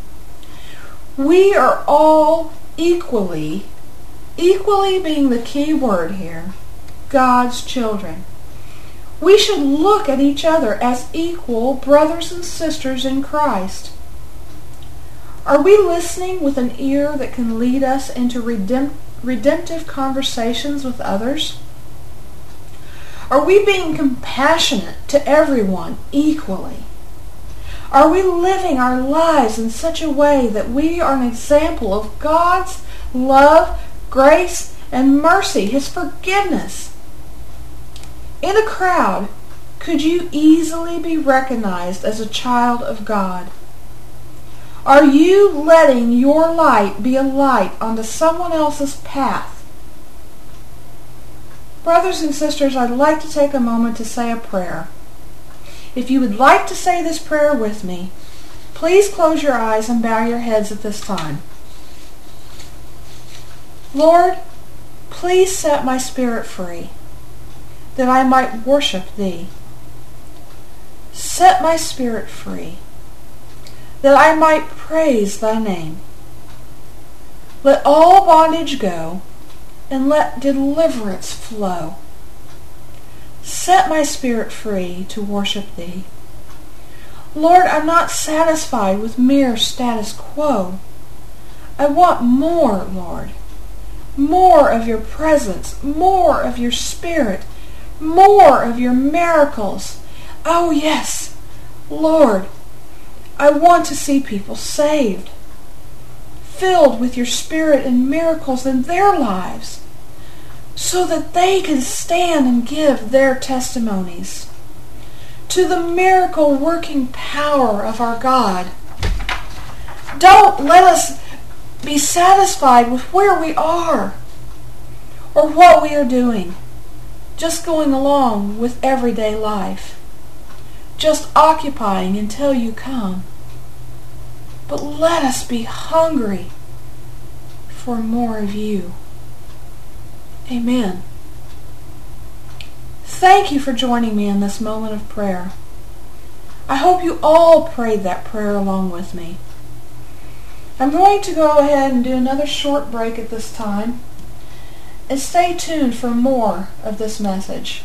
We are all equally, equally being the key word here, God's children. We should look at each other as equal brothers and sisters in Christ. Are we listening with an ear that can lead us into redemp- redemptive conversations with others? Are we being compassionate to everyone equally? Are we living our lives in such a way that we are an example of God's love, grace, and mercy, His forgiveness? In a crowd, could you easily be recognized as a child of God? Are you letting your light be a light onto someone else's path? Brothers and sisters, I'd like to take a moment to say a prayer. If you would like to say this prayer with me, please close your eyes and bow your heads at this time. Lord, please set my spirit free, that I might worship Thee. Set my spirit free, that I might praise Thy name. Let all bondage go, and let deliverance flow. Set my spirit free to worship Thee. Lord, I'm not satisfied with mere status quo. I want more, Lord. More of Your presence, more of Your Spirit, more of Your miracles. Oh yes, Lord, I want to see people saved, filled with Your Spirit and miracles in their lives, so that they can stand and give their testimonies to the miracle-working power of our God. Don't let us be satisfied with where we are or what we are doing, just going along with everyday life, just occupying until You come. But let us be hungry for more of You. Amen. Thank you for joining me in this moment of prayer. I hope you all prayed that prayer along with me. I'm going to go ahead and do another short break at this time, and stay tuned for more of this message.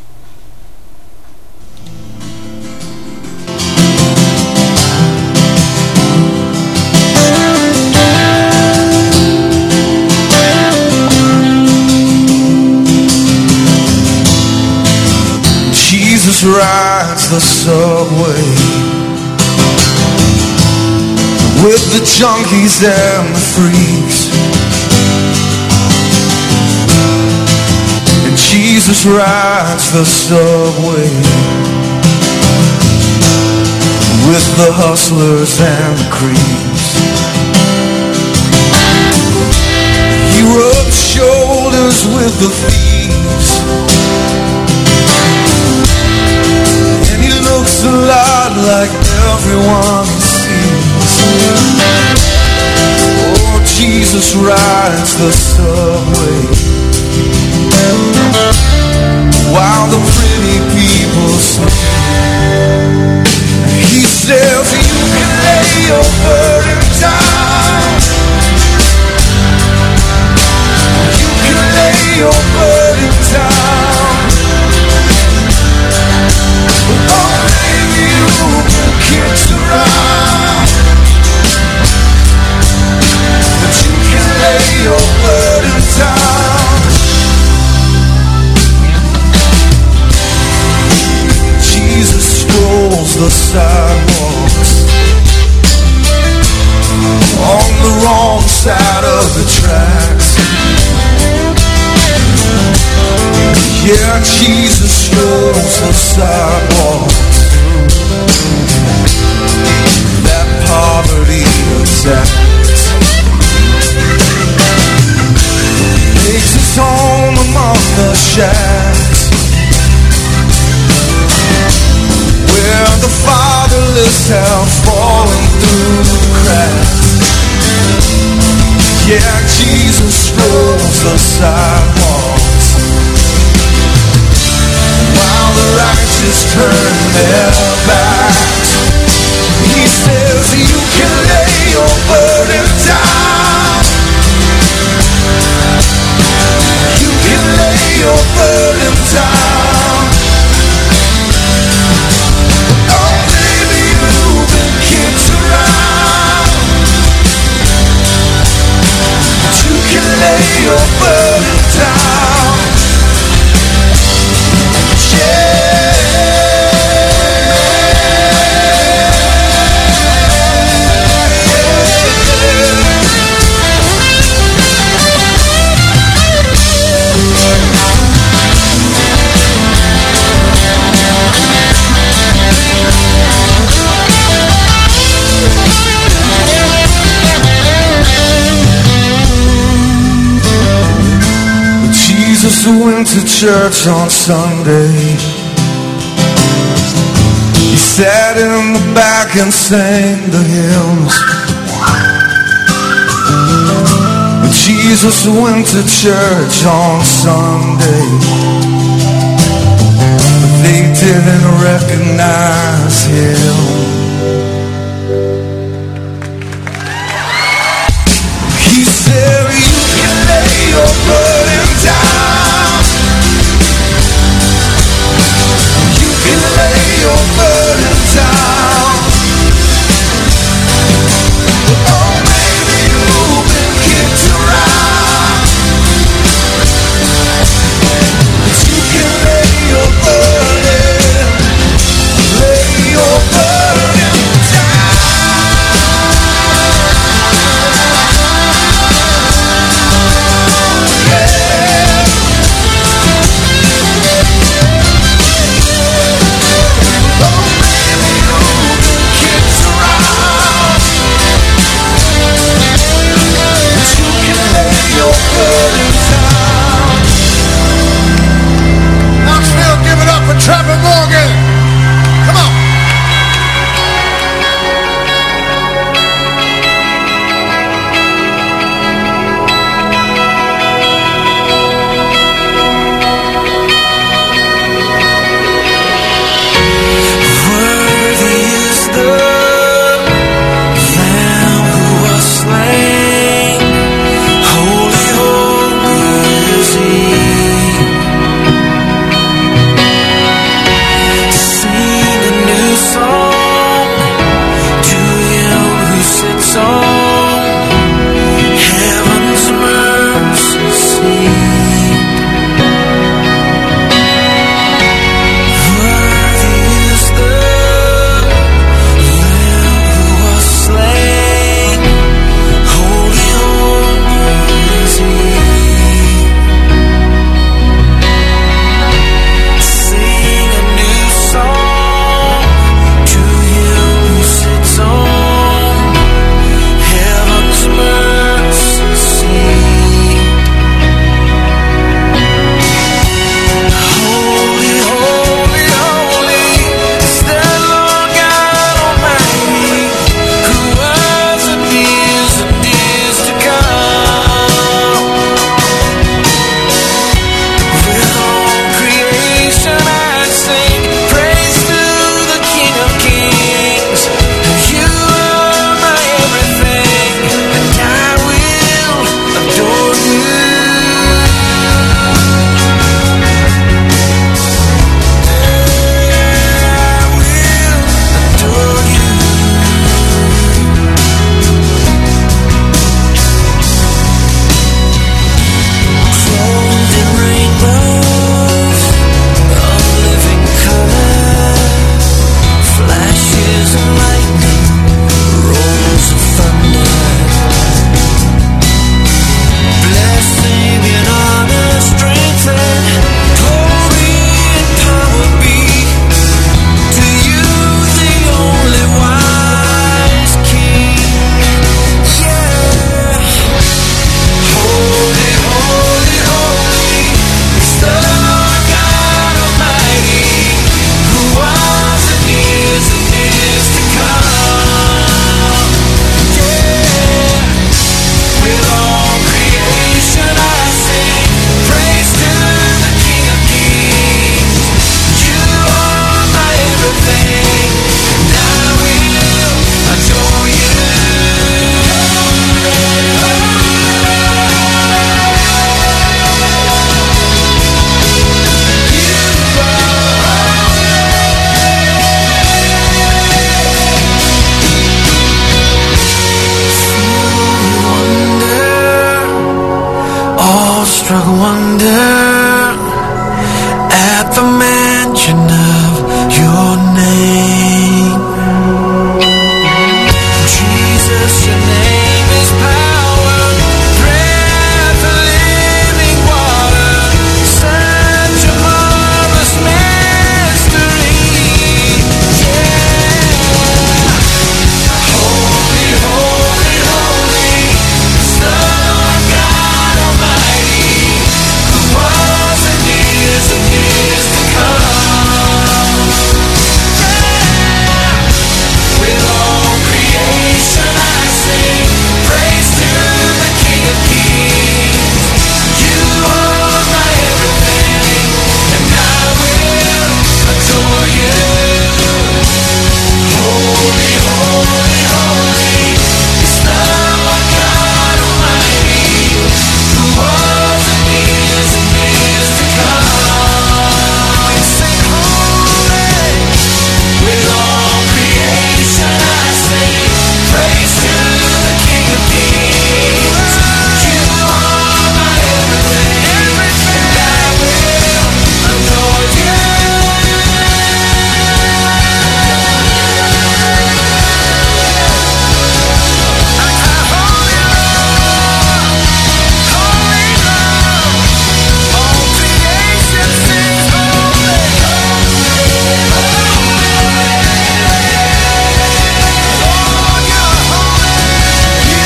Jesus rides the subway with the junkies and the freaks, and Jesus rides the subway with the hustlers and the creeps. He rubs shoulders with the thieves, and he looks a lot like everyone sees. Oh, Jesus rides the subway while the pretty people sleep. He says you can lay your burden down, you can lay your burden down, but only you can kick around. But you can lay your burden down. the sidewalks, while the righteous turn their backs. He says you can lay your burden down. You can lay your burden down. Oh baby, you've been kicked around. You can lay your burden down. Yeah. Jesus went to church on Sunday. He sat in the back and sang the hymns. Jesus went to church on Sunday, but they didn't recognize him. He said you can lay your burden down. You can lay your burden down. Oh baby, you've been kicked around. But you can lay your burden, lay your burden. struck wonder at the mention of your name. Jesus, your name is power, breath of living water, such a marvelous mystery. Yeah. Holy, holy, holy, Son of God Almighty, who was and is and is to come. Yeah. With all creation I sing praise to the King of Kings. You are my everything, and I will adore you. Holy, holy, holy is the Lord God Almighty, who was and is and is to come. Sing holy. With all creation I sing praise to the King of Kings. You are my everything, everything, and I will adore you. I cry, holy Lord, holy Lord. All creation sings holy, holy, Lord, you're holy. You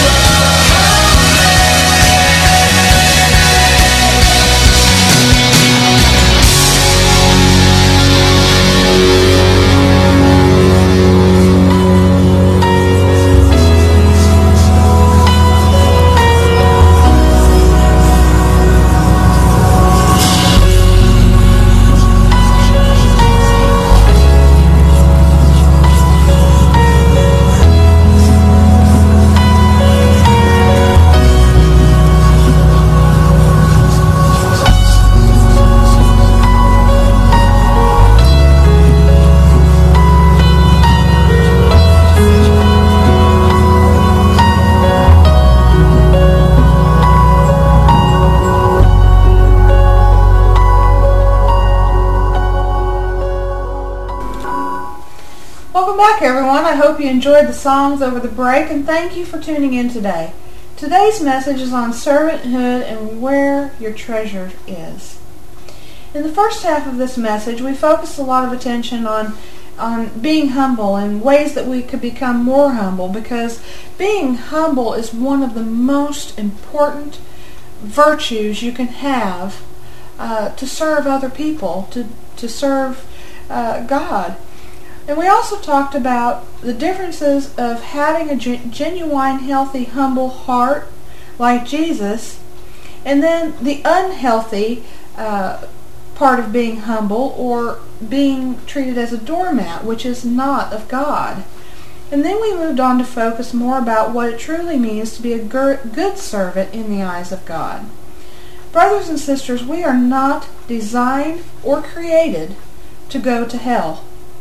Welcome back, everyone. I hope you enjoyed the songs over the break, and thank you for tuning in today. Today's message is on servanthood and where your treasure is. In the first half of this message, we focused a lot of attention on on being humble and ways that we could become more humble, because being humble is one of the most important virtues you can have uh, to serve other people, to, to serve uh, God. And we also talked about the differences of having a gen- genuine, healthy, humble heart like Jesus, and then the unhealthy uh, part of being humble, or being treated as a doormat, which is not of God. And then we moved on to focus more about what it truly means to be a good servant in the eyes of God. Brothers and sisters, we are not designed or created to go to hell.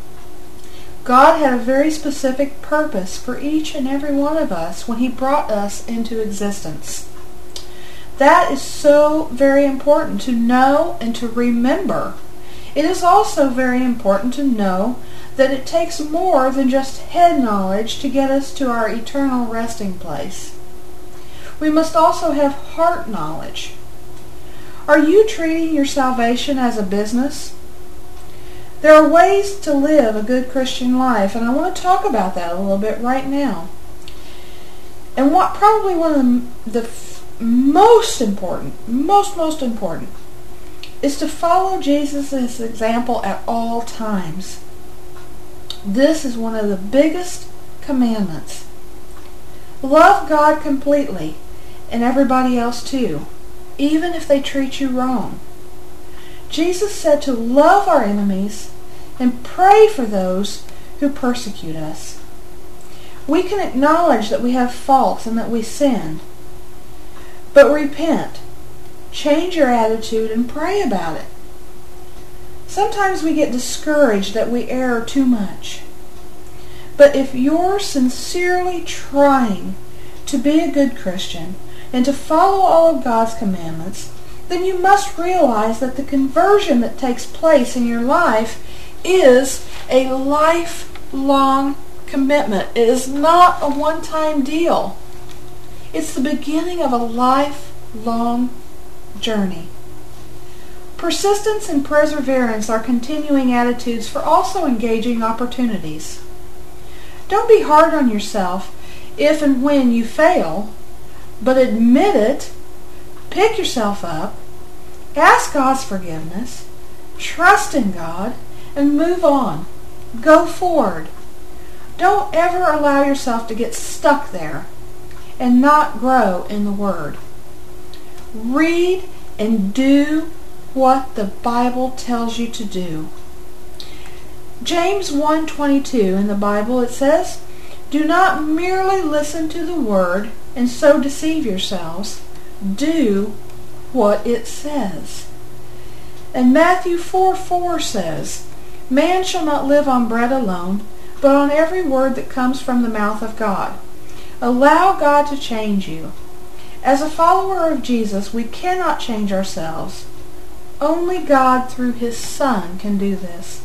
God had a very specific purpose for each and every one of us when He brought us into existence. That is so very important to know and to remember. It is also very important to know that it takes more than just head knowledge to get us to our eternal resting place. We must also have heart knowledge. Are you treating your salvation as a business? There are ways to live a good Christian life, and I want to talk about that a little bit right now. And what probably one of the, the f- most important, most, most important, is to follow Jesus' example at all times. This is one of the biggest commandments. Love God completely, and everybody else too, even if they treat you wrong. Jesus said to love our enemies and pray for those who persecute us. We can acknowledge that we have faults and that we sin, but repent, change your attitude, and pray about it. Sometimes we get discouraged that we err too much. But if you're sincerely trying to be a good Christian, and to follow all of God's commandments, then you must realize that the conversion that takes place in your life is a lifelong commitment. It is not a one-time deal. It's the beginning of a lifelong journey. Persistence and perseverance are continuing attitudes for also engaging opportunities. Don't be hard on yourself if and when you fail, but admit it, pick yourself up, ask God's forgiveness, trust in God, and move on. Go forward. Don't ever allow yourself to get stuck there and not grow in the Word. Read and do what the Bible tells you to do. James one twenty-two in the Bible, it says, "Do not merely listen to the Word and so deceive yourselves. Do what it says." And Matthew four four says, "Man shall not live on bread alone, but on every word that comes from the mouth of God." Allow God to change you. As a follower of Jesus, we cannot change ourselves. Only God through His Son can do this.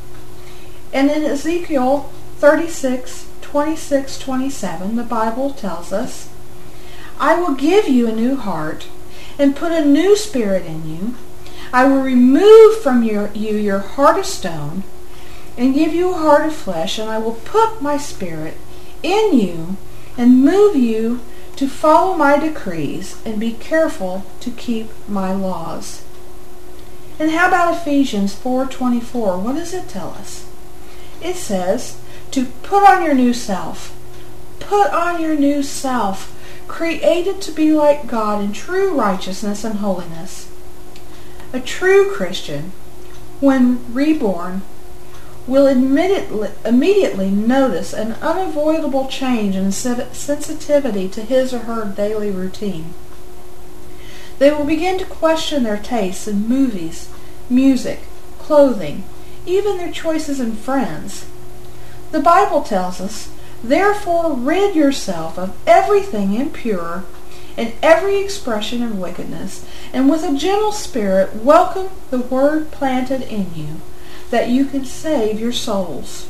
And in Ezekiel thirty-six, twenty-six, twenty-seven, the Bible tells us, "I will give you a new heart and put a new spirit in you. I will remove from your, you your heart of stone and give you a heart of flesh, and I will put my spirit in you and move you to follow my decrees and be careful to keep my laws." And how about Ephesians four twenty-four? What does it tell us? It says to put on your new self. Put on your new self, created to be like God in true righteousness and holiness. A true Christian, when reborn, will immediately, immediately notice an unavoidable change in sensitivity to his or her daily routine. They will begin to question their tastes in movies, music, clothing, even their choices in friends. The Bible tells us, "Therefore rid yourself of everything impure and every expression of wickedness, and with a gentle spirit welcome the word planted in you, that you can save your souls."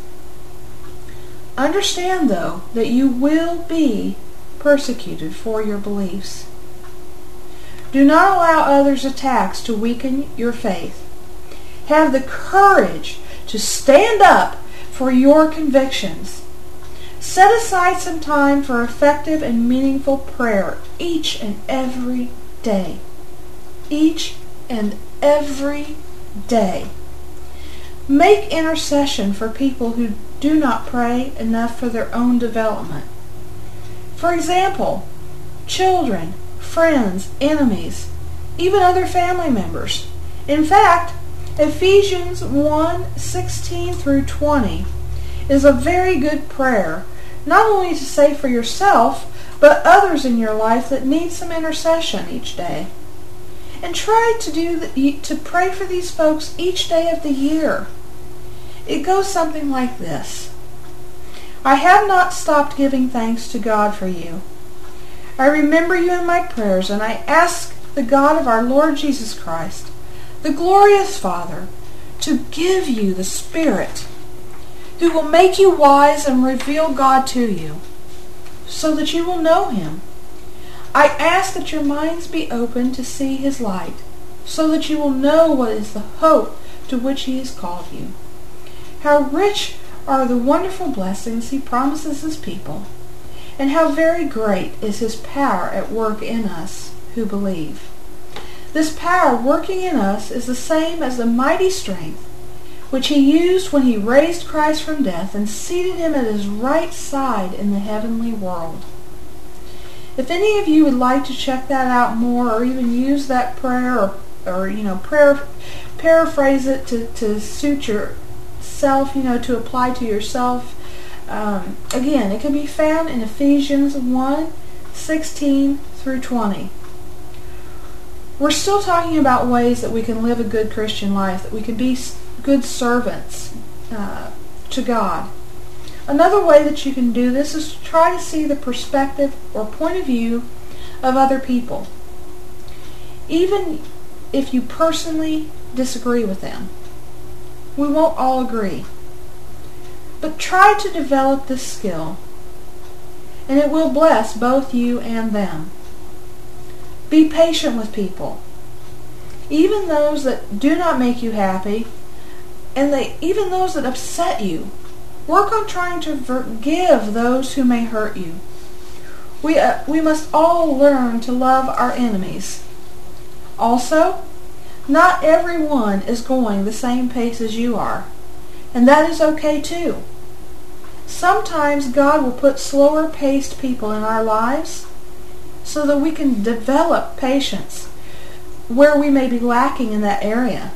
Understand, though, that you will be persecuted for your beliefs. Do not allow others' attacks to weaken your faith. Have the courage to stand up for your convictions. Set aside some time for effective and meaningful prayer each and every day. Each and every day. Make intercession for people who do not pray enough for their own development. For example, children, friends, enemies, even other family members. In fact, Ephesians one sixteen through twenty is a very good prayer, not only to say for yourself, but others in your life that need some intercession each day. And try to do the, to pray for these folks each day of the year. It goes something like this: "I have not stopped giving thanks to God for you. I remember you in my prayers, and I ask the God of our Lord Jesus Christ, the glorious Father, to give you the Spirit, who will make you wise and reveal God to you, so that you will know Him. I ask that your minds be open to see His light, so that you will know what is the hope to which He has called you, how rich are the wonderful blessings He promises His people, and how very great is His power at work in us who believe. This power working in us is the same as the mighty strength which He used when He raised Christ from death and seated Him at His right side in the heavenly world." If any of you would like to check that out more, or even use that prayer, or, or you know, prayer, paraphrase it to, to suit yourself, you know, to apply to yourself, um, again, it can be found in Ephesians one sixteen through twenty. We're still talking about ways that we can live a good Christian life, that we can be good servants uh, to God. Another way that you can do this is to try to see the perspective or point of view of other people, even if you personally disagree with them. We won't all agree. But try to develop this skill, and it will bless both you and them. Be patient with people, even those that do not make you happy, and they, even those that upset you. Work on trying to forgive those who may hurt you. We, uh, we must all learn to love our enemies. Also, not everyone is going the same pace as you are, and that is okay too. Sometimes God will put slower-paced people in our lives so that we can develop patience where we may be lacking in that area.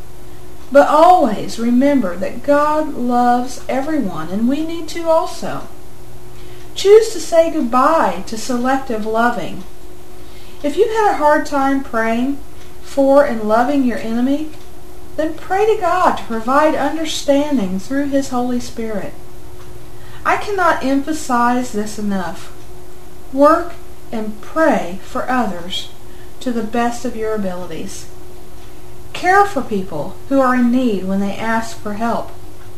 But always remember that God loves everyone, and we need to also. Choose to say goodbye to selective loving. If you've had a hard time praying for and loving your enemy, then pray to God to provide understanding through His Holy Spirit. I cannot emphasize this enough. Work and pray for others to the best of your abilities. Care for people who are in need when they ask for help.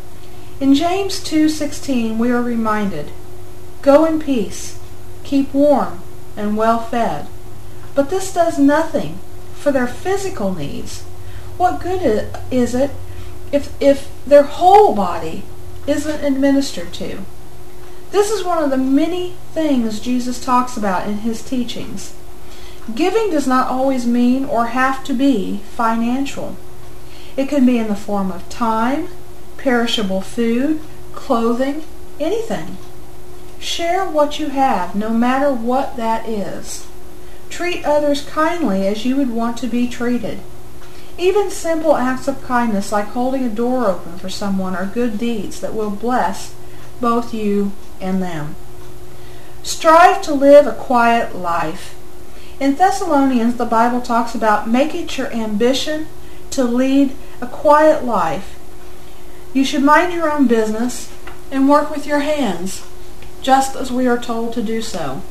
In James two sixteen we are reminded, "Go in peace, keep warm and well fed." But this does nothing for their physical needs. What good is it if, if their whole body isn't administered to? This is one of the many things Jesus talks about in His teachings. Giving does not always mean or have to be financial. It can be in the form of time, perishable food, clothing, anything. Share what you have, no matter what that is. Treat others kindly as you would want to be treated. Even simple acts of kindness like holding a door open for someone are good deeds that will bless both you and them. Strive to live a quiet life. In Thessalonians, the Bible talks about make it your ambition to lead a quiet life. You should mind your own business and work with your hands, just as we are told to do so.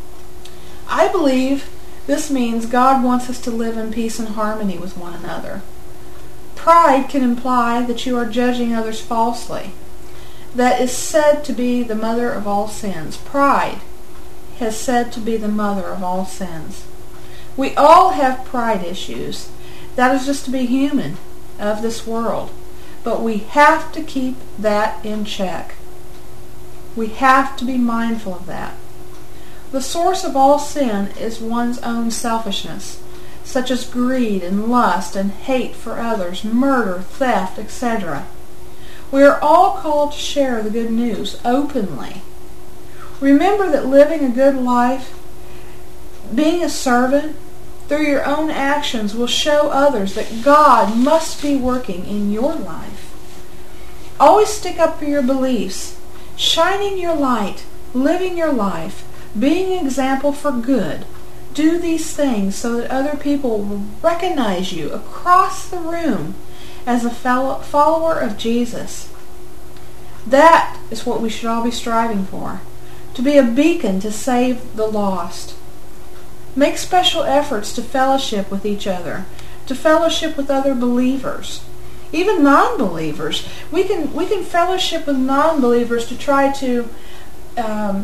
I believe this means God wants us to live in peace and harmony with one another. Pride can imply that you are judging others falsely. That is said to be the mother of all sins. Pride has said to be the mother of all sins. We all have pride issues. That is just to be human of this world. But we have to keep that in check. We have to be mindful of that. The source of all sin is one's own selfishness, such as greed and lust and hate for others, murder, theft, et cetera. We are all called to share the good news openly. Remember that living a good life, being a servant, through your own actions will show others that God must be working in your life. Always stick up for your beliefs, shining your light, living your life, being an example for good. Do these things so that other people will recognize you across the room as a fellow follower of Jesus. That is what we should all be striving for, to be a beacon to save the lost. Make special efforts to fellowship with each other, to fellowship with other believers, even non-believers. We can we can fellowship with non-believers to try to um,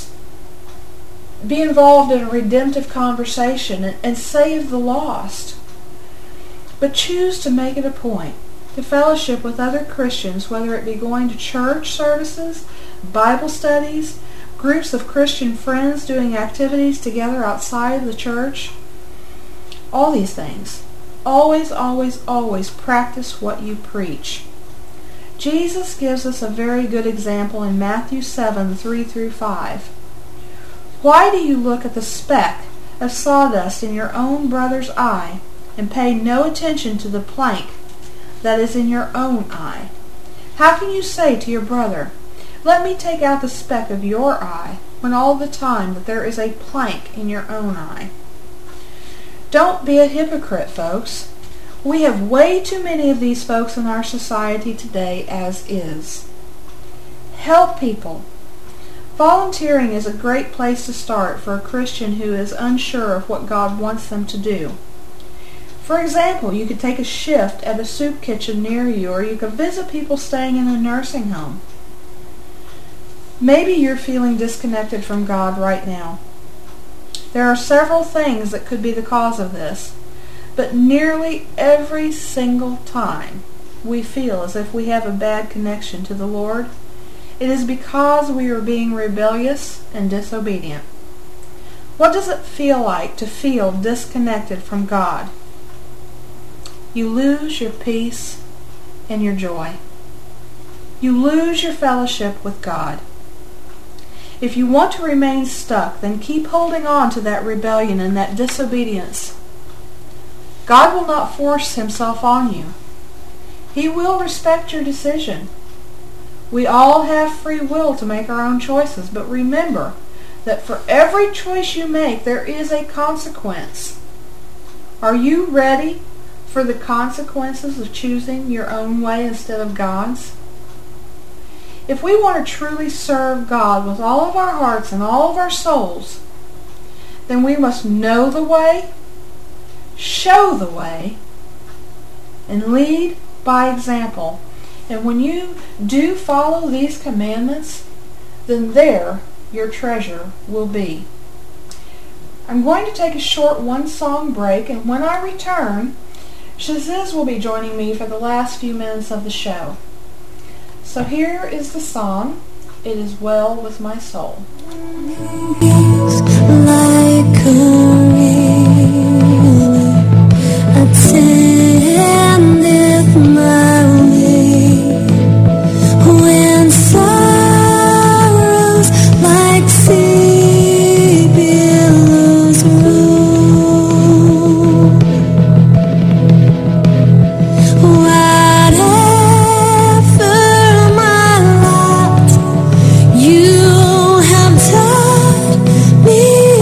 be involved in a redemptive conversation and, and save the lost. But choose to make it a point to fellowship with other Christians, whether it be going to church services, Bible studies, groups of Christian friends doing activities together outside the church. All these things. Always, always, always practice what you preach. Jesus gives us a very good example in Matthew seven, three through five. Why do you look at the speck of sawdust in your own brother's eye and pay no attention to the plank that is in your own eye? How can you say to your brother, "Let me take out the speck of your eye," when all the time that there is a plank in your own eye? Don't be a hypocrite, folks. We have way too many of these folks in our society today as is. Help people. Volunteering is a great place to start for a Christian who is unsure of what God wants them to do. For example, you could take a shift at a soup kitchen near you, or you could visit people staying in a nursing home. Maybe you're feeling disconnected from God right now. There are several things that could be the cause of this, but nearly every single time we feel as if we have a bad connection to the Lord, it is because we are being rebellious and disobedient. What does it feel like to feel disconnected from God? You lose your peace and your joy. You lose your fellowship with God. If you want to remain stuck, then keep holding on to that rebellion and that disobedience. God will not force himself on you. He will respect your decision. We all have free will to make our own choices, but remember that for every choice you make, there is a consequence. Are you ready for the consequences of choosing your own way instead of God's? If we want to truly serve God with all of our hearts and all of our souls, then we must know the way, show the way, and lead by example. And when you do follow these commandments, then there your treasure will be. I'm going to take a short one-song break, and when I return, Shaziz will be joining me for the last few minutes of the show. So here is the song, It Is Well With My Soul. Like a river, attendeth my way, when sorrows like sea billows roll. Whatever my lot, you have taught me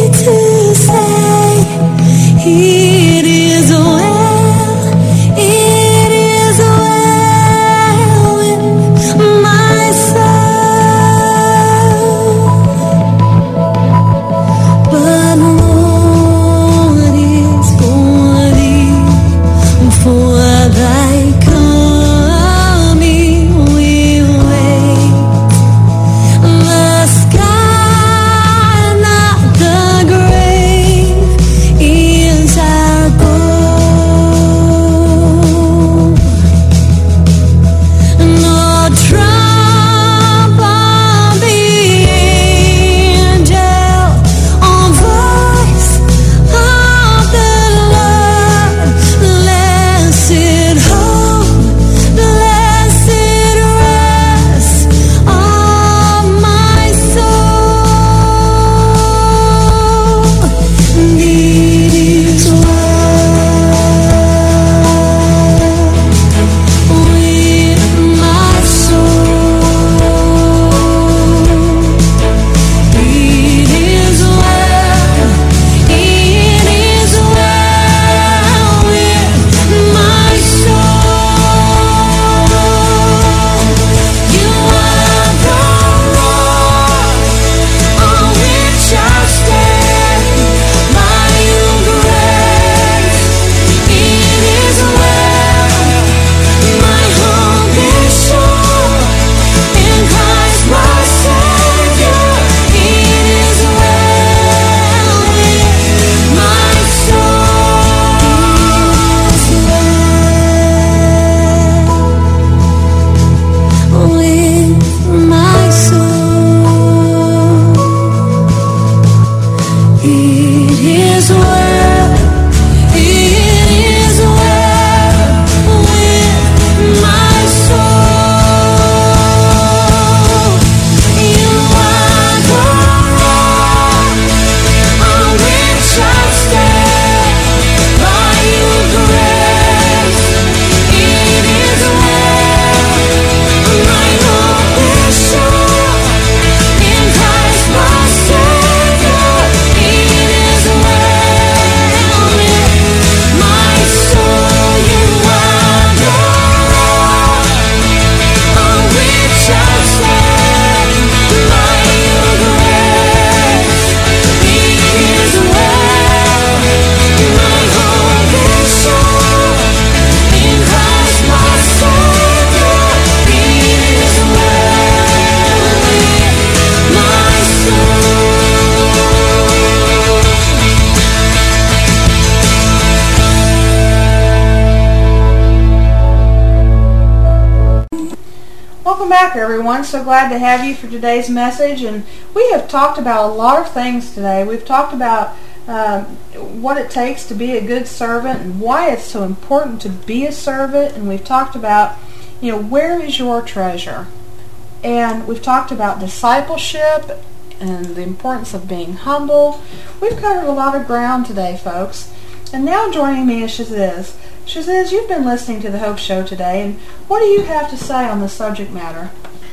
back, everyone. So glad to have you for today's message. And we have talked about a lot of things today. We've talked about um, what it takes to be a good servant and why it's so important to be a servant. And we've talked about, you know, where is your treasure? And we've talked about discipleship and the importance of being humble. We've covered a lot of ground today, folks. And now joining me is Shaziz. Shaziz, you've been listening to the Hope Show today, and what do you have to say on the subject matter?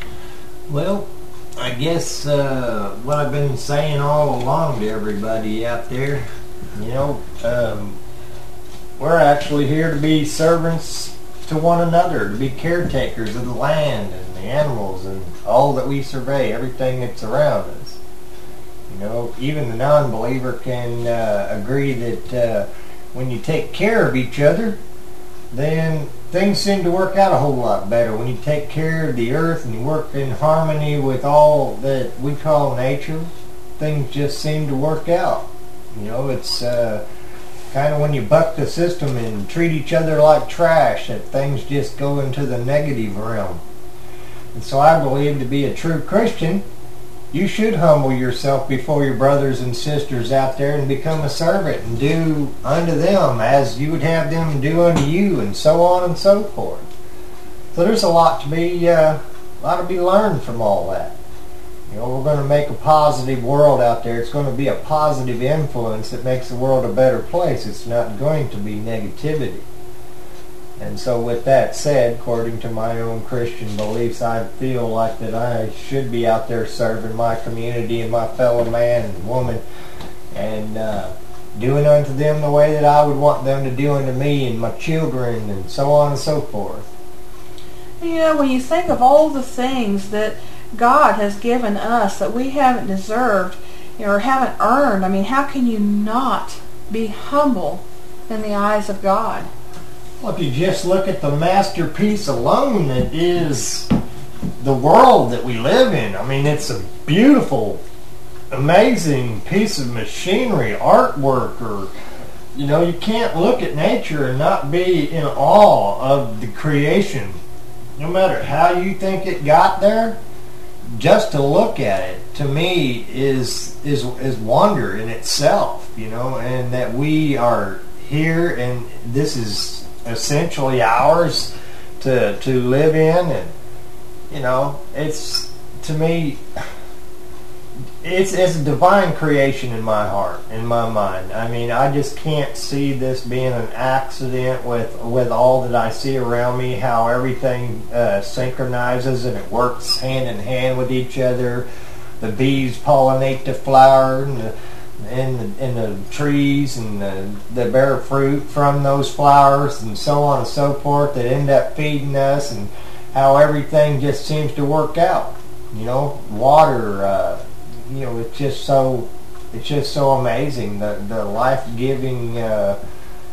Well, I guess uh, what I've been saying all along to everybody out there, you know, um, we're actually here to be servants to one another, to be caretakers of the land and the animals and all that we survey, everything that's around us. You know, even the non-believer can uh, agree that uh, when you take care of each other, then things seem to work out a whole lot better. When you take care of the earth and you work in harmony with all that we call nature, things just seem to work out. You know, it's uh, kind of when you buck the system and treat each other like trash that things just go into the negative realm. And so I believe to be a true Christian, you should humble yourself before your brothers and sisters out there and become a servant and do unto them as you would have them do unto you, and so on and so forth. So there's a lot to be, uh, a lot to be learned from all that. You know, we're going to make a positive world out there. It's going to be a positive influence that makes the world a better place. It's not going to be negativity. And so with that said, according to my own Christian beliefs, I feel like that I should be out there serving my community and my fellow man and woman and uh, doing unto them the way that I would want them to do unto me and my children and so on and so forth. You know, when you think of all the things that God has given us that we haven't deserved, you know, or haven't earned, I mean, how can you not be humble in the eyes of God? Well, if you just look at the masterpiece alone that is the world that we live in, I mean, it's a beautiful, amazing piece of machinery, artwork, or, you know, you can't look at nature and not be in awe of the creation. No matter how you think it got there, just to look at it, to me, is is is wonder in itself, you know, and that we are here and this is essentially ours to to live in, and you know, it's, to me, it's it's a divine creation in my heart, in my mind. I mean, I just can't see this being an accident with with all that I see around me, how everything uh, synchronizes and it works hand in hand with each other. The bees pollinate the flower and the and the, and the trees and the, the bear fruit from those flowers and so on and so forth that end up feeding us, and how everything just seems to work out. You know, water, uh, you know, it's just so it's just so amazing, the, the life-giving uh,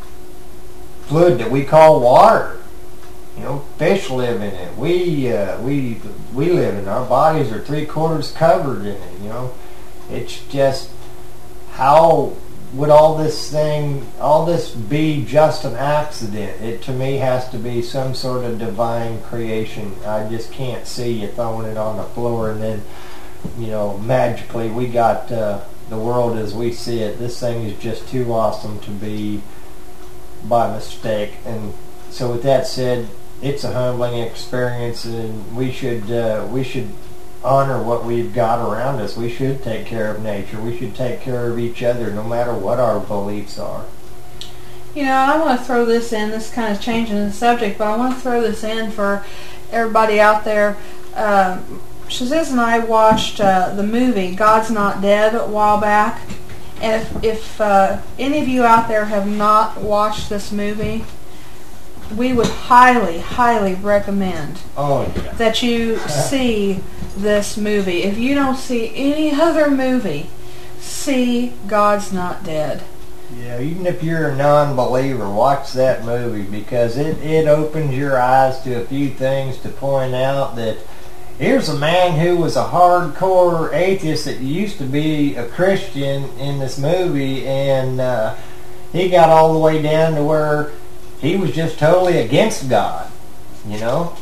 fluid that we call water. You know, fish live in it. We uh, we we live in it. Our bodies are three quarters covered in it. You know, it's just, how would all this thing, all this be just an accident? It, to me, has to be some sort of divine creation. I just can't see you throwing it on the floor and then, you know, magically we got uh, the world as we see it. This thing is just too awesome to be by mistake. And so with that said, it's a humbling experience, and we should uh, we should honor what we've got around us. We should take care of nature. We should take care of each other, no matter what our beliefs are. You know, I want to throw this in. This is kind of changing the subject, but I want to throw this in for everybody out there. Uh, Shaziz and I watched uh, the movie God's Not Dead a while back. And if, if uh, any of you out there have not watched this movie, we would highly, highly recommend oh, yeah. that you see this movie. If you don't see any other movie, see God's Not Dead. Yeah, even if you're a non-believer, watch that movie, because it, it opens your eyes to a few things to point out that here's a man who was a hardcore atheist that used to be a Christian in this movie, and uh, he got all the way down to where he was just totally against God, you know?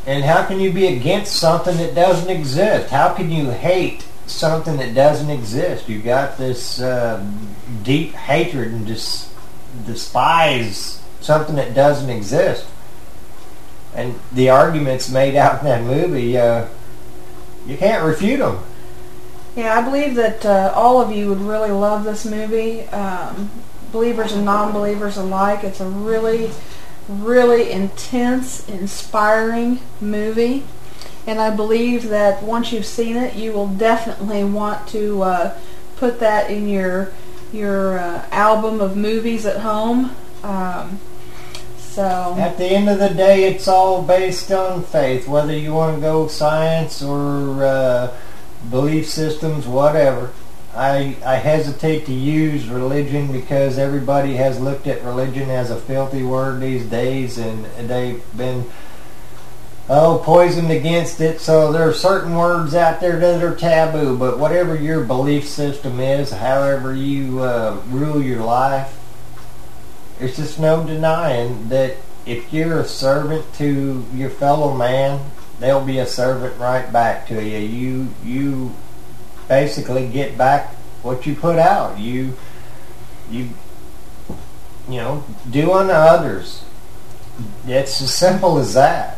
And how can you be against something that doesn't exist? How can you hate something that doesn't exist? You got this uh, deep hatred and just despise something that doesn't exist. And the arguments made out in that movie, uh, you can't refute them. Yeah, I believe that uh, all of you would really love this movie. Um, believers and non-believers alike. It's a really, really intense, inspiring movie. And I believe that once you've seen it, you will definitely want to uh, put that in your your uh, album of movies at home. Um, so at the end of the day, it's all based on faith, whether you want to go science or uh, belief systems, whatever. I, I hesitate to use religion because everybody has looked at religion as a filthy word these days, and they've been oh poisoned against it. So there are certain words out there that are taboo, but whatever your belief system is, however you uh, rule your life, there's just no denying that if you're a servant to your fellow man, they'll be a servant right back to you. You you basically get back what you put out. You you you know, do unto others. It's as simple as that.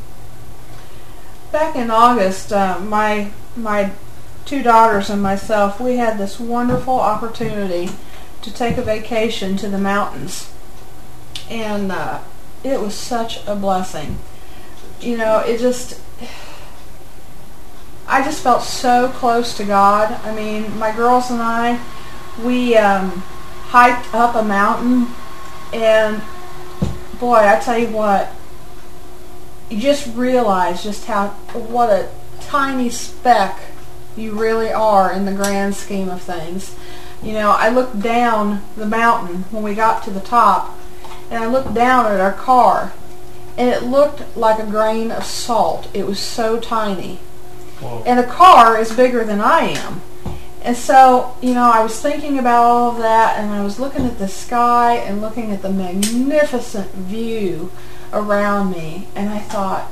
Back in August, uh, my my two daughters and myself, we had this wonderful opportunity to take a vacation to the mountains, and uh, it was such a blessing. You know, it just, I just felt so close to God. I mean, my girls and I, we um, hiked up a mountain, and boy, I tell you what, you just realize just how, what a tiny speck you really are in the grand scheme of things. You know, I looked down the mountain when we got to the top, and I looked down at our car, and it looked like a grain of salt. It was so tiny. Whoa. And the car is bigger than I am. And so, you know, I was thinking about all of that, and I was looking at the sky and looking at the magnificent view around me, and I thought,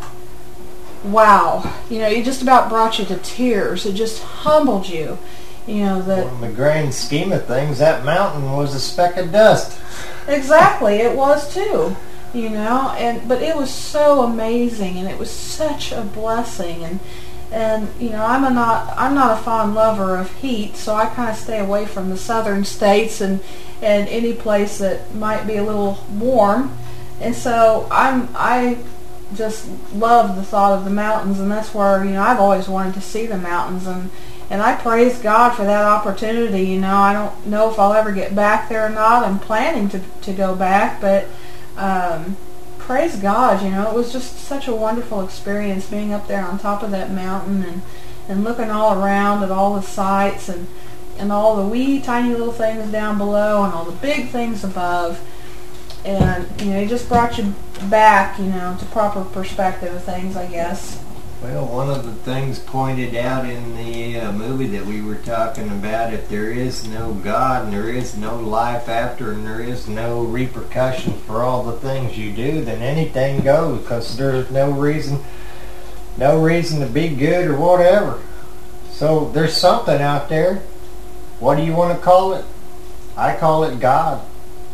wow, you know, it just about brought you to tears. It just humbled you, you know, that... Well, in the grand scheme of things, that mountain was a speck of dust. Exactly, it was too, you know, and but it was so amazing, and it was such a blessing, and and you know, I'm a not I'm not a fond lover of heat, so I kind of stay away from the southern states and and any place that might be a little warm, and so I'm I just love the thought of the mountains, and that's where, you know, I've always wanted to see the mountains, and and I praise God for that opportunity. You know, I don't know if I'll ever get back there or not. I'm planning to to go back, but um, praise God, you know, it was just such a wonderful experience being up there on top of that mountain and, and looking all around at all the sights and, and all the wee tiny little things down below and all the big things above. And, you know, it just brought you back, you know, to proper perspective of things, I guess. Well, one of the things pointed out in the uh, movie that we were talking about, if there is no God and there is no life after and there is no repercussion for all the things you do, then anything goes, because there's no reason, no reason to be good or whatever. So there's something out there. What do you want to call it? I call it God.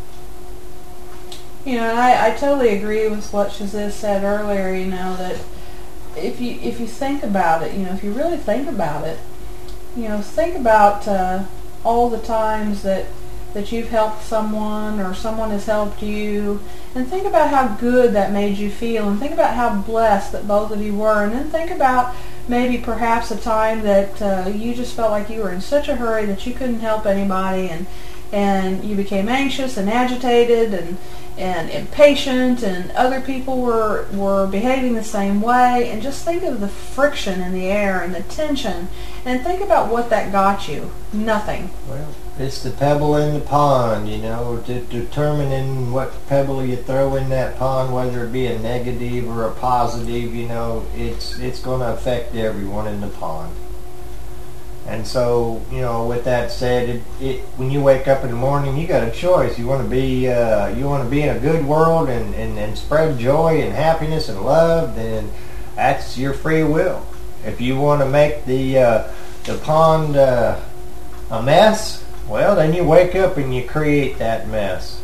You know, and I, I totally agree with what Shazia said earlier, you know, that if you if you think about it, you know, if you really think about it, you know, think about uh, all the times that that you've helped someone or someone has helped you, and think about how good that made you feel, and think about how blessed that both of you were, and then think about maybe perhaps a time that uh, you just felt like you were in such a hurry that you couldn't help anybody, and and you became anxious and agitated and and impatient, and other people were were behaving the same way, and just think of the friction in the air and the tension, and think about what that got you. Nothing. Well, it's the pebble in the pond, you know, de- determining what pebble you throw in that pond, whether it be a negative or a positive, you know, it's it's going to affect everyone in the pond. And so, you know, with that said, it, it when you wake up in the morning, you got a choice. You want to be uh, you want to be in a good world and, and, and spread joy and happiness and love, then That's your free will. If you want to make the uh, the pond uh, a mess, well, then you wake up and you create that mess.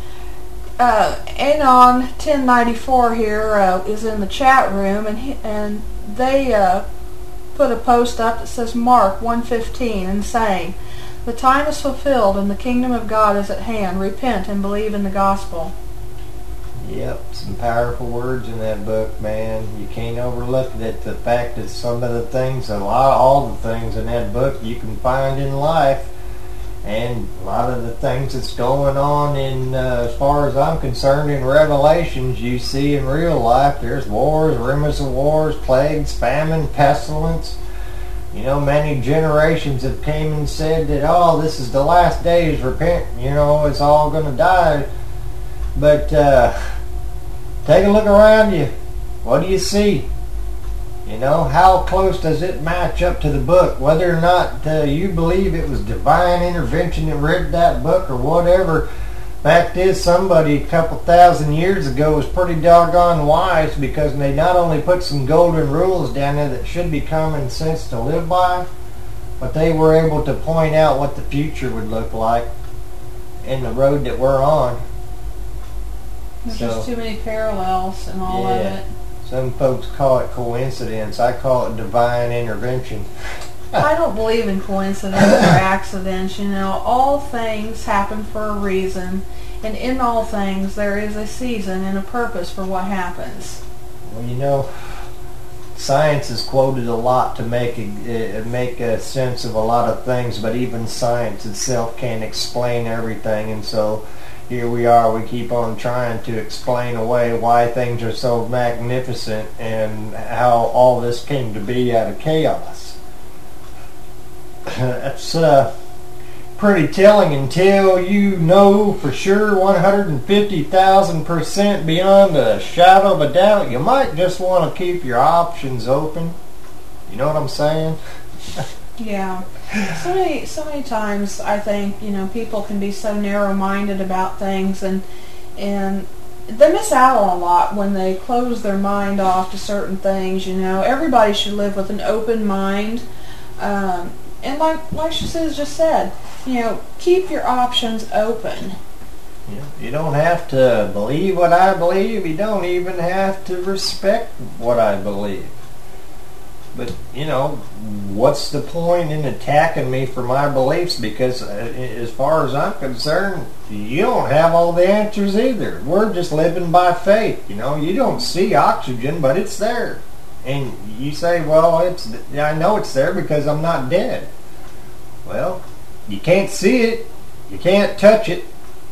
Uh, Anon ten ninety-four here uh, is in the chat room, and he, and they uh, put a post up that says Mark one fifteen and saying, "The time is fulfilled and the kingdom of God is at hand. Repent and believe in the gospel." Yep, some powerful words in that book, man. You can't overlook that. The fact that some of the things, a lot, all the things in that book you can find in life. And a lot of the things that's going on in, uh, as far as I'm concerned, in Revelations, you see in real life. There's wars, rumors of wars, plagues, famine, pestilence. You know, many generations have came and said that, oh, this is the last days, repent, you know, it's all going to die. But uh, take a look around you. What do you see? You know, how close does it match up to the book? Whether or not uh, you believe it was divine intervention that read that book or whatever. Fact is, somebody a couple thousand years ago was pretty doggone wise, because they not only put some golden rules down there that should be common sense to live by, but they were able to point out what the future would look like in the road that we're on. There's So, just too many parallels in all of yeah. it. Some folks call it coincidence. I call it divine intervention. I don't believe in coincidence or accidents. You know, all things happen for a reason, and in all things there is a season and a purpose for what happens. Well, you know, science is quoted a lot to make a, uh, make a sense of a lot of things, but even science itself can't explain everything, and so here we are, we keep on trying to explain away why things are so magnificent and how all this came to be out of chaos. That's uh, pretty telling until you know for sure one hundred fifty thousand percent beyond a shadow of a doubt. You might just want to keep your options open. You know what I'm saying? Yeah. So many, so many times I think, you know, people can be so narrow-minded about things, and and they miss out on a lot when they close their mind off to certain things. You know, everybody should live with an open mind, um, and like like she says, just said, you know, keep your options open. Yeah, you don't have to believe what I believe. You don't even have to respect what I believe. But, you know, what's the point in attacking me for my beliefs? Because uh, as far as I'm concerned, you don't have all the answers either. We're just living by faith. You know, you don't see oxygen, but it's there. And you say, well, it's I know it's there because I'm not dead. Well, you can't see it. You can't touch it.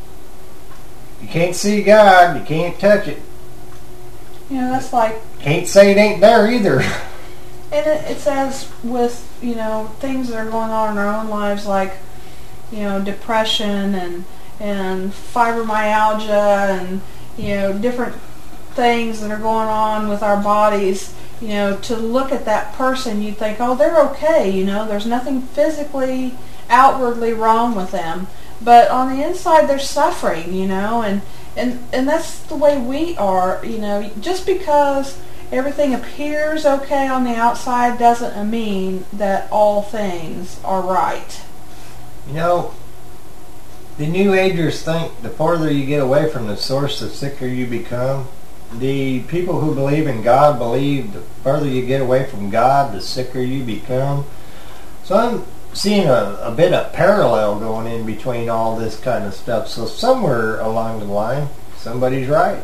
You can't see God. You can't touch it. You know, that's like... Can't say it ain't there either. And it, it's as with, you know, things that are going on in our own lives, like, you know, depression and and fibromyalgia and, you know, different things that are going on with our bodies. You know, to look at that person, you think, oh, they're okay, you know, there's nothing physically, outwardly wrong with them. But on the inside, they're suffering, you know, and, and, and that's the way we are, you know, just because everything appears okay on the outside doesn't mean that all things are right. You know, the New Agers think the farther you get away from the source, the sicker you become. The people who believe in God believe the further you get away from God, the sicker you become. So I'm seeing a, a bit of parallel going in between all this kind of stuff. So somewhere along the line, somebody's right.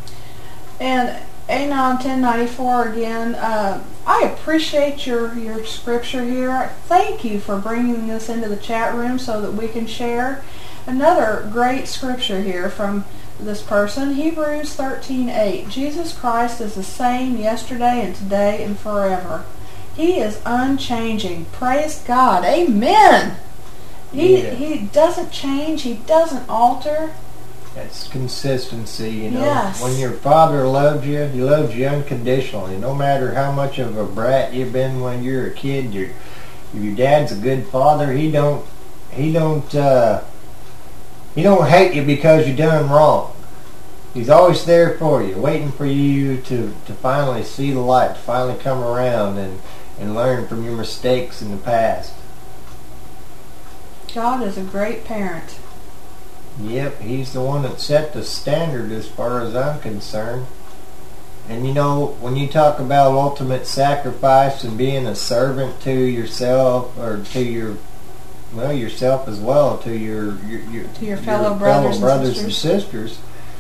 And Anon ten ninety-four again, uh, I appreciate your, your scripture here. Thank you for bringing this into the chat room so that we can share. Another great scripture here from this person, Hebrews thirteen eight. Jesus Christ is the same yesterday and today and forever. He is unchanging. Praise God. Amen. He, Yeah. he doesn't change. He doesn't alter. It's consistency, you know. Yes. When your father loved you, he loves you unconditionally. No matter how much of a brat you've been when you're a kid, your your dad's a good father. He don't he don't uh, he don't hate you because you done wrong. He's always there for you, waiting for you to, to finally see the light, to finally come around and, and learn from your mistakes in the past. God is a great parent. Yep, he's the one that set the standard as far as I'm concerned. And you know, when you talk about ultimate sacrifice and being a servant to yourself, or to your, well, yourself as well, to your your, your, to your fellow, your brothers, fellow brothers and, and sisters. sisters,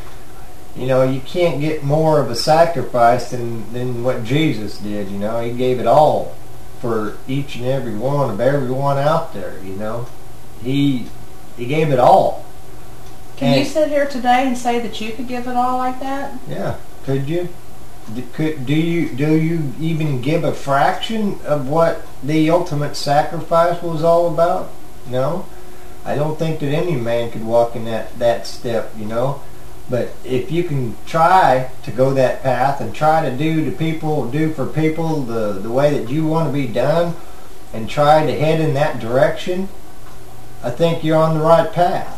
you know, you can't get more of a sacrifice than, than what Jesus did. You know, he gave it all for each and every one of everyone out there. You know, he he gave it all. Can and, you sit here today and say that you could give it all like that? Yeah, could you? Do, could, do you do you even give a fraction of what the ultimate sacrifice was all about? No, I don't think that any man could walk in that, that step, you know. But if you can try to go that path and try to do to people, do for people the, the way that you want to be done, and try to head in that direction, I think you're on the right path,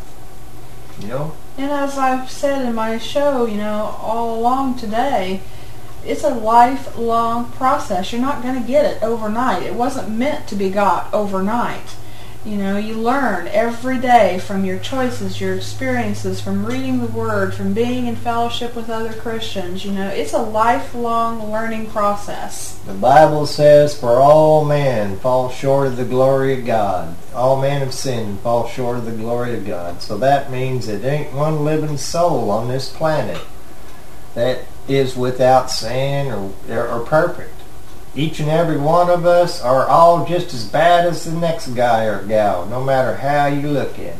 you know. And as I've said in my show, you know, all along today, it's a lifelong process. You're not going to get it overnight. It wasn't meant to be got overnight. You know, you learn every day from your choices, your experiences, from reading the Word, from being in fellowship with other Christians. You know, it's a lifelong learning process. The Bible says, for all men fall short of the glory of God. All men have sinned and fall short of the glory of God. So that means that there ain't one living soul on this planet that is without sin or, or perfect. Each and every one of us are all just as bad as the next guy or gal, no matter how you look at it.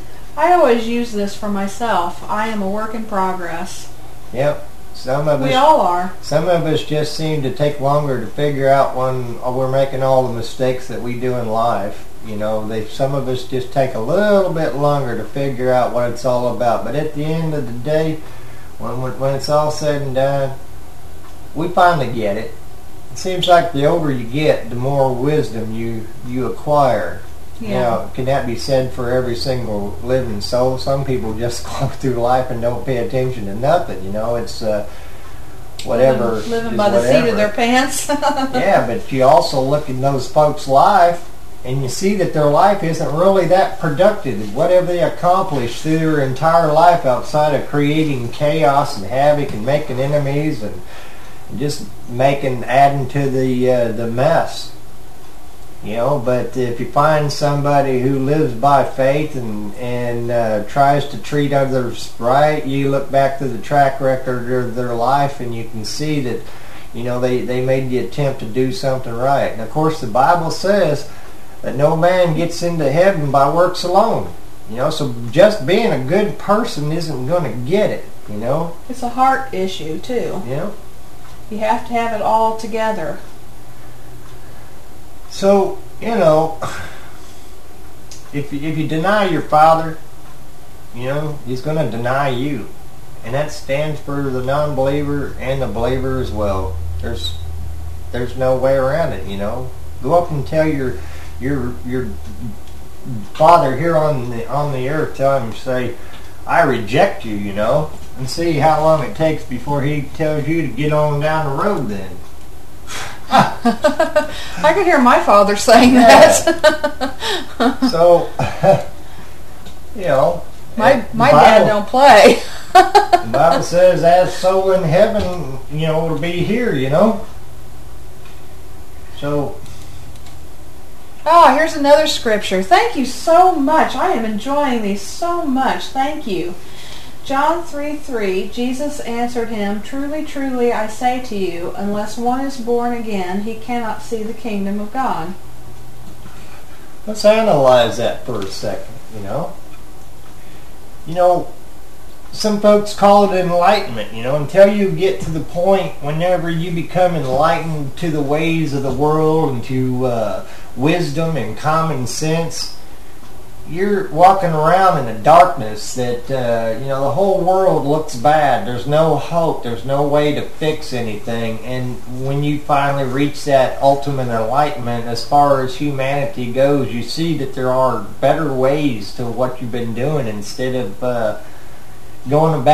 I always use this for myself. I am a work in progress. Yep. Some of we us, all are. Some of us just seem to take longer to figure out when we're making all the mistakes that we do in life. You know, they, some of us just take a little bit longer to figure out what it's all about. But at the end of the day, when when it's all said and done, we finally get it. It seems like the older you get, the more wisdom you, you acquire. Yeah. Now, can that be said for every single living soul? Some people just go through life and don't pay attention to nothing. You know, it's uh, whatever. Living, living is by the whatever. seat of their pants. Yeah, but you also look in those folks' life, and you see that their life isn't really that productive. Whatever they accomplish through their entire life outside of creating chaos and havoc and making enemies and just making, adding to the uh, the mess, you know. But if you find somebody who lives by faith and and uh, tries to treat others right, you look back to the track record of their life, and you can see that, you know, they they made the attempt to do something right. And of course, the Bible says that no man gets into heaven by works alone. You know, so just being a good person isn't going to get it. You know, it's a heart issue too. You know. You have to have it all together. So, you know, if you, if you deny your Father, you know, He's going to deny you. And that stands for the non-believer and the believer as well. There's there's no way around it, you know. Go up and tell your your your Father here on the on the earth, tell him, say, I reject you, you know. And see how long it takes before he tells you to get on down the road then. I could hear my father saying yeah. that. So, you know. My my Bible, dad don't play. The Bible says, as so in heaven, you know, it'll be here, you know. So. Oh, here's another scripture. Thank you so much. I am enjoying these so much. Thank you. John three three, Jesus answered him, Truly, truly, I say to you, unless one is born again, he cannot see the kingdom of God. Let's analyze that for a second, you know. You know, some folks call it enlightenment, you know, until you get to the point whenever you become enlightened to the ways of the world and to uh, wisdom and common sense, you're walking around in a darkness that, uh, you know, the whole world looks bad. There's no hope. There's no way to fix anything. And when you finally reach that ultimate enlightenment as far as humanity goes, you see that there are better ways to what you've been doing instead of uh, going about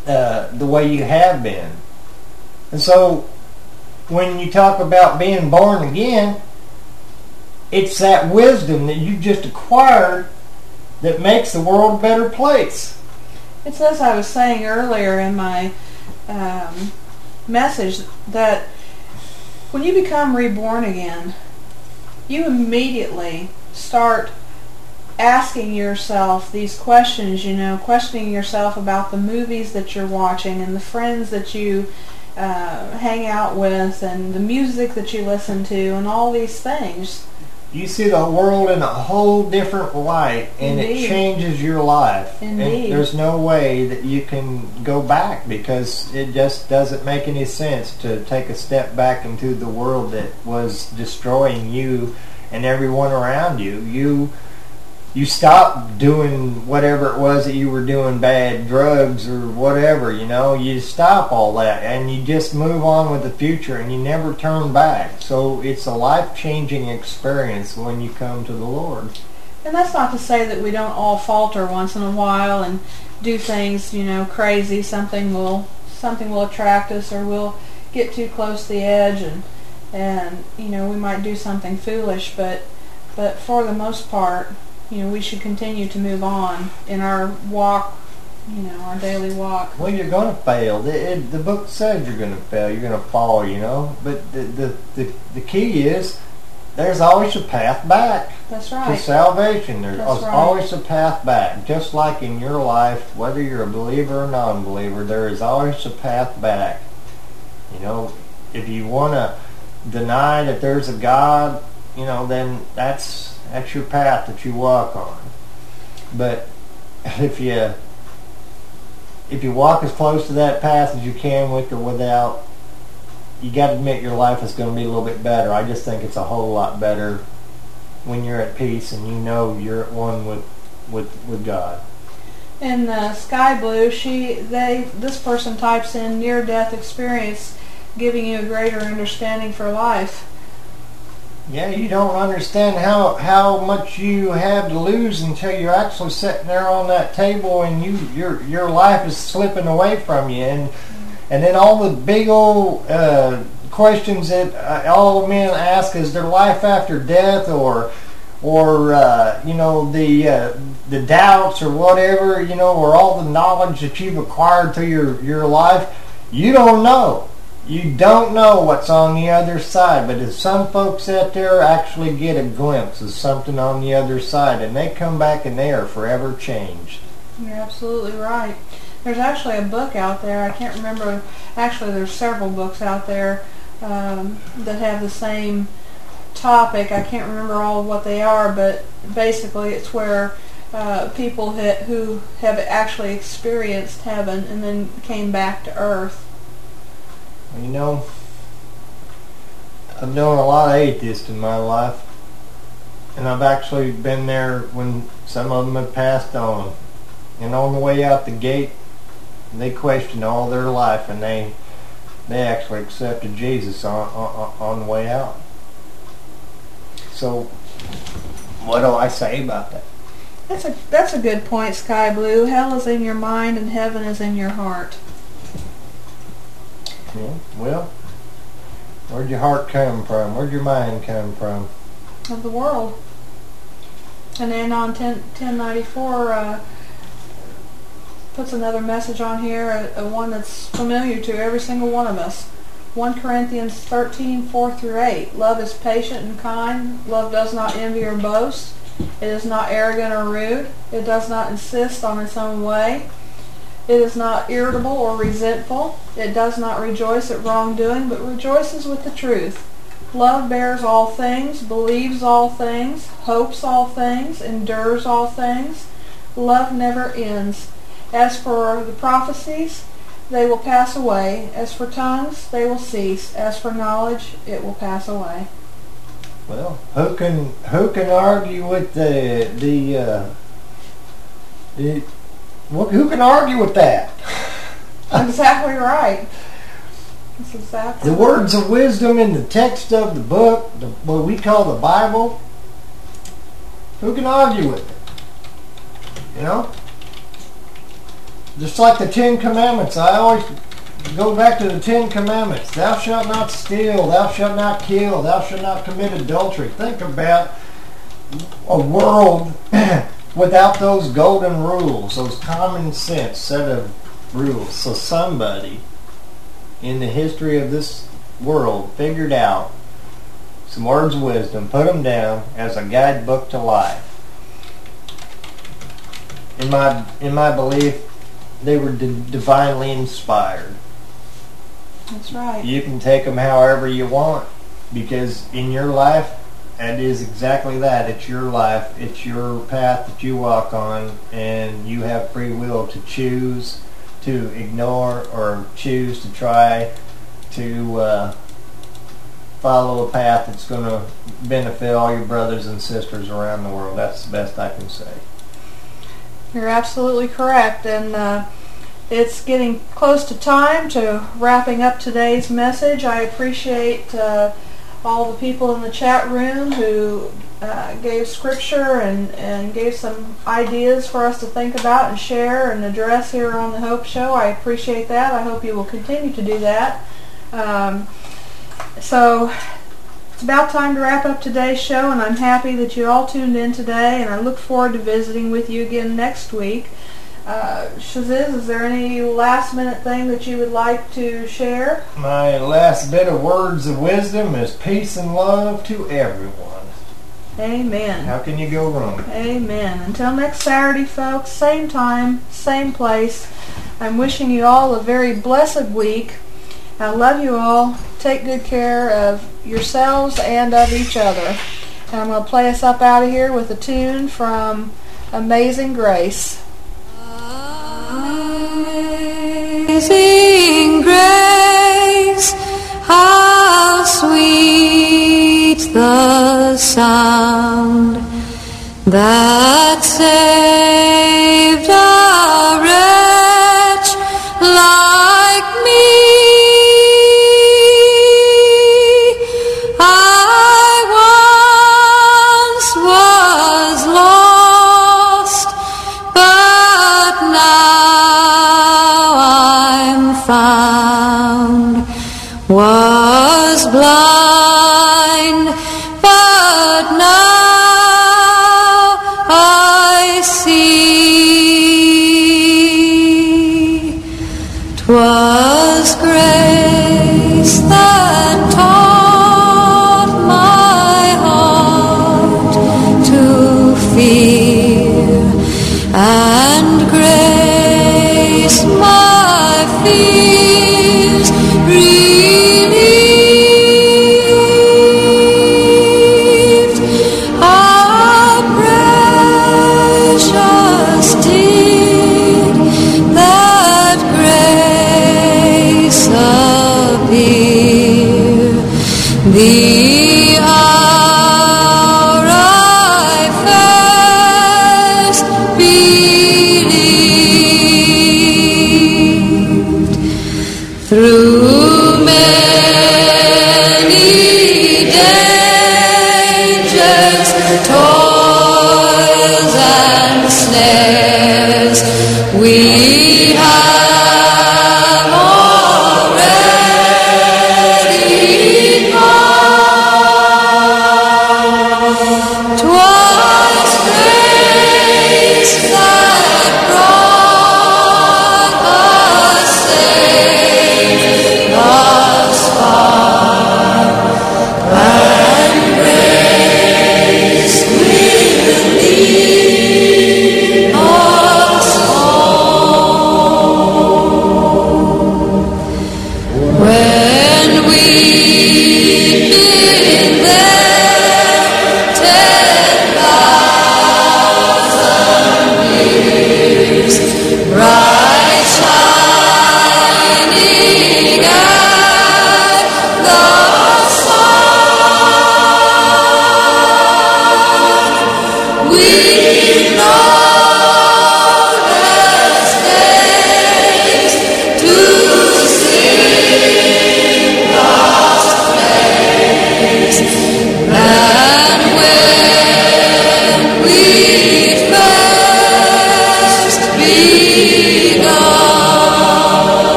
uh, the way you have been. And so when you talk about being born again, it's that wisdom that you just acquired that makes the world a better place. It's as I was saying earlier in my um, message, that when you become reborn again, you immediately start asking yourself these questions, you know, questioning yourself about the movies that you're watching and the friends that you uh, hang out with and the music that you listen to and all these things. You see the world in a whole different light, and Indeed. it changes your life. Indeed. And there's no way that you can go back, because it just doesn't make any sense to take a step back into the world that was destroying you and everyone around you. You you stop doing whatever it was that you were doing, bad, drugs or whatever, you know. You stop all that and you just move on with the future, and you never turn back. So it's a life-changing experience when you come to the Lord. And that's not to say that we don't all falter once in a while and do things, you know, crazy. Something will something will attract us, or we'll get too close to the edge, and and you know, we might do something foolish. But but for the most part, you know, we should continue to move on in our walk, you know, our daily walk. Well, you're going to fail. The, it, the book says you're going to fail. You're going to fall, you know. But the, the, the, the key is there's always a path back That's to right. salvation. There's That's right. always a path back. Just like in your life, whether you're a believer or non-believer, there is always a path back. You know, if you want to deny that there's a God, you know, then that's that's your path that you walk on. But if you if you walk as close to that path as you can, with or without, you got to admit your life is going to be a little bit better. I just think it's a whole lot better when you're at peace and you know you're at one with with, with God. In uh, Sky Blue, she they this person types in near-death experience, giving you a greater understanding for life. Yeah, you don't understand how how much you have to lose until you're actually sitting there on that table and you your your life is slipping away from you, and and then all the big old uh, questions that uh, all men ask: is there life after death, or or uh, you know, the uh, the doubts or whatever, you know, or all the knowledge that you've acquired through your your life. You don't know. You don't know what's on the other side, but if some folks out there actually get a glimpse of something on the other side, and they come back and they are forever changed. You're absolutely right. There's actually a book out there, I can't remember, actually there's several books out there um, that have the same topic. I can't remember all of what they are, but basically it's where uh, people ha- who have actually experienced heaven and then came back to earth. You know, I've known a lot of atheists in my life, and I've actually been there when some of them have passed on. And on the way out the gate, they questioned all their life, and they they actually accepted Jesus on on, on the way out. So, what do I say about that? That's a that's a good point, Sky Blue. Hell is in your mind and heaven is in your heart. Yeah, well, where'd your heart come from? Where'd your mind come from? Of the world. And then on ten ninety-four uh, puts another message on here, a, a one that's familiar to every single one of us. First Corinthians thirteen, four through eight. Love is patient and kind. Love does not envy or boast. It is not arrogant or rude. It does not insist on its own way. It is not irritable or resentful. It does not rejoice at wrongdoing, but rejoices with the truth. Love bears all things, believes all things, hopes all things, endures all things. Love never ends. As for the prophecies, they will pass away. As for tongues, they will cease. As for knowledge, it will pass away. Well, who can who can argue with the the uh, the Well, who can argue with that? Exactly right. That's exactly The words of wisdom in the text of the book, the, what we call the Bible, who can argue with it? You know? just like the Ten Commandments. I always go back to the Ten Commandments. Thou shalt not steal. Thou shalt not kill. Thou shalt not commit adultery. Think about a world without those golden rules, those common sense set of rules. So somebody in the history of this world figured out some words of wisdom, put them down as a guidebook to life. In my in my belief, they were di- divinely inspired. That's right. You can take them however you want, because in your life, it is exactly that. It's your life. It's your path that you walk on, and you have free will to choose to ignore or choose to try to uh, follow a path that's going to benefit all your brothers and sisters around the world. That's the best I can say. You're absolutely correct, and uh, it's getting close to time to wrapping up today's message. I appreciate uh, all the people in the chat room who uh, gave scripture and, and gave some ideas for us to think about and share and address here on the Hope Show. I appreciate that. I hope you will continue to do that. Um, so it's about time to wrap up today's show, and I'm happy that you all tuned in today, and I look forward to visiting with you again next week. Uh, Shaziz, is there any last minute thing that you would like to share? My last bit of words of wisdom is peace and love to everyone. Amen. How can you go wrong? Amen. Until next Saturday, folks, same time, same place. I'm wishing you all a very blessed week. I love you all. Take good care of yourselves and of each other. And I'm going to play us up out of here with a tune from Amazing Grace. Amazing grace, how sweet the sound that saved a wretch like me. I once was lost, but now I'm found, was blind, but now I see. 'Twas grace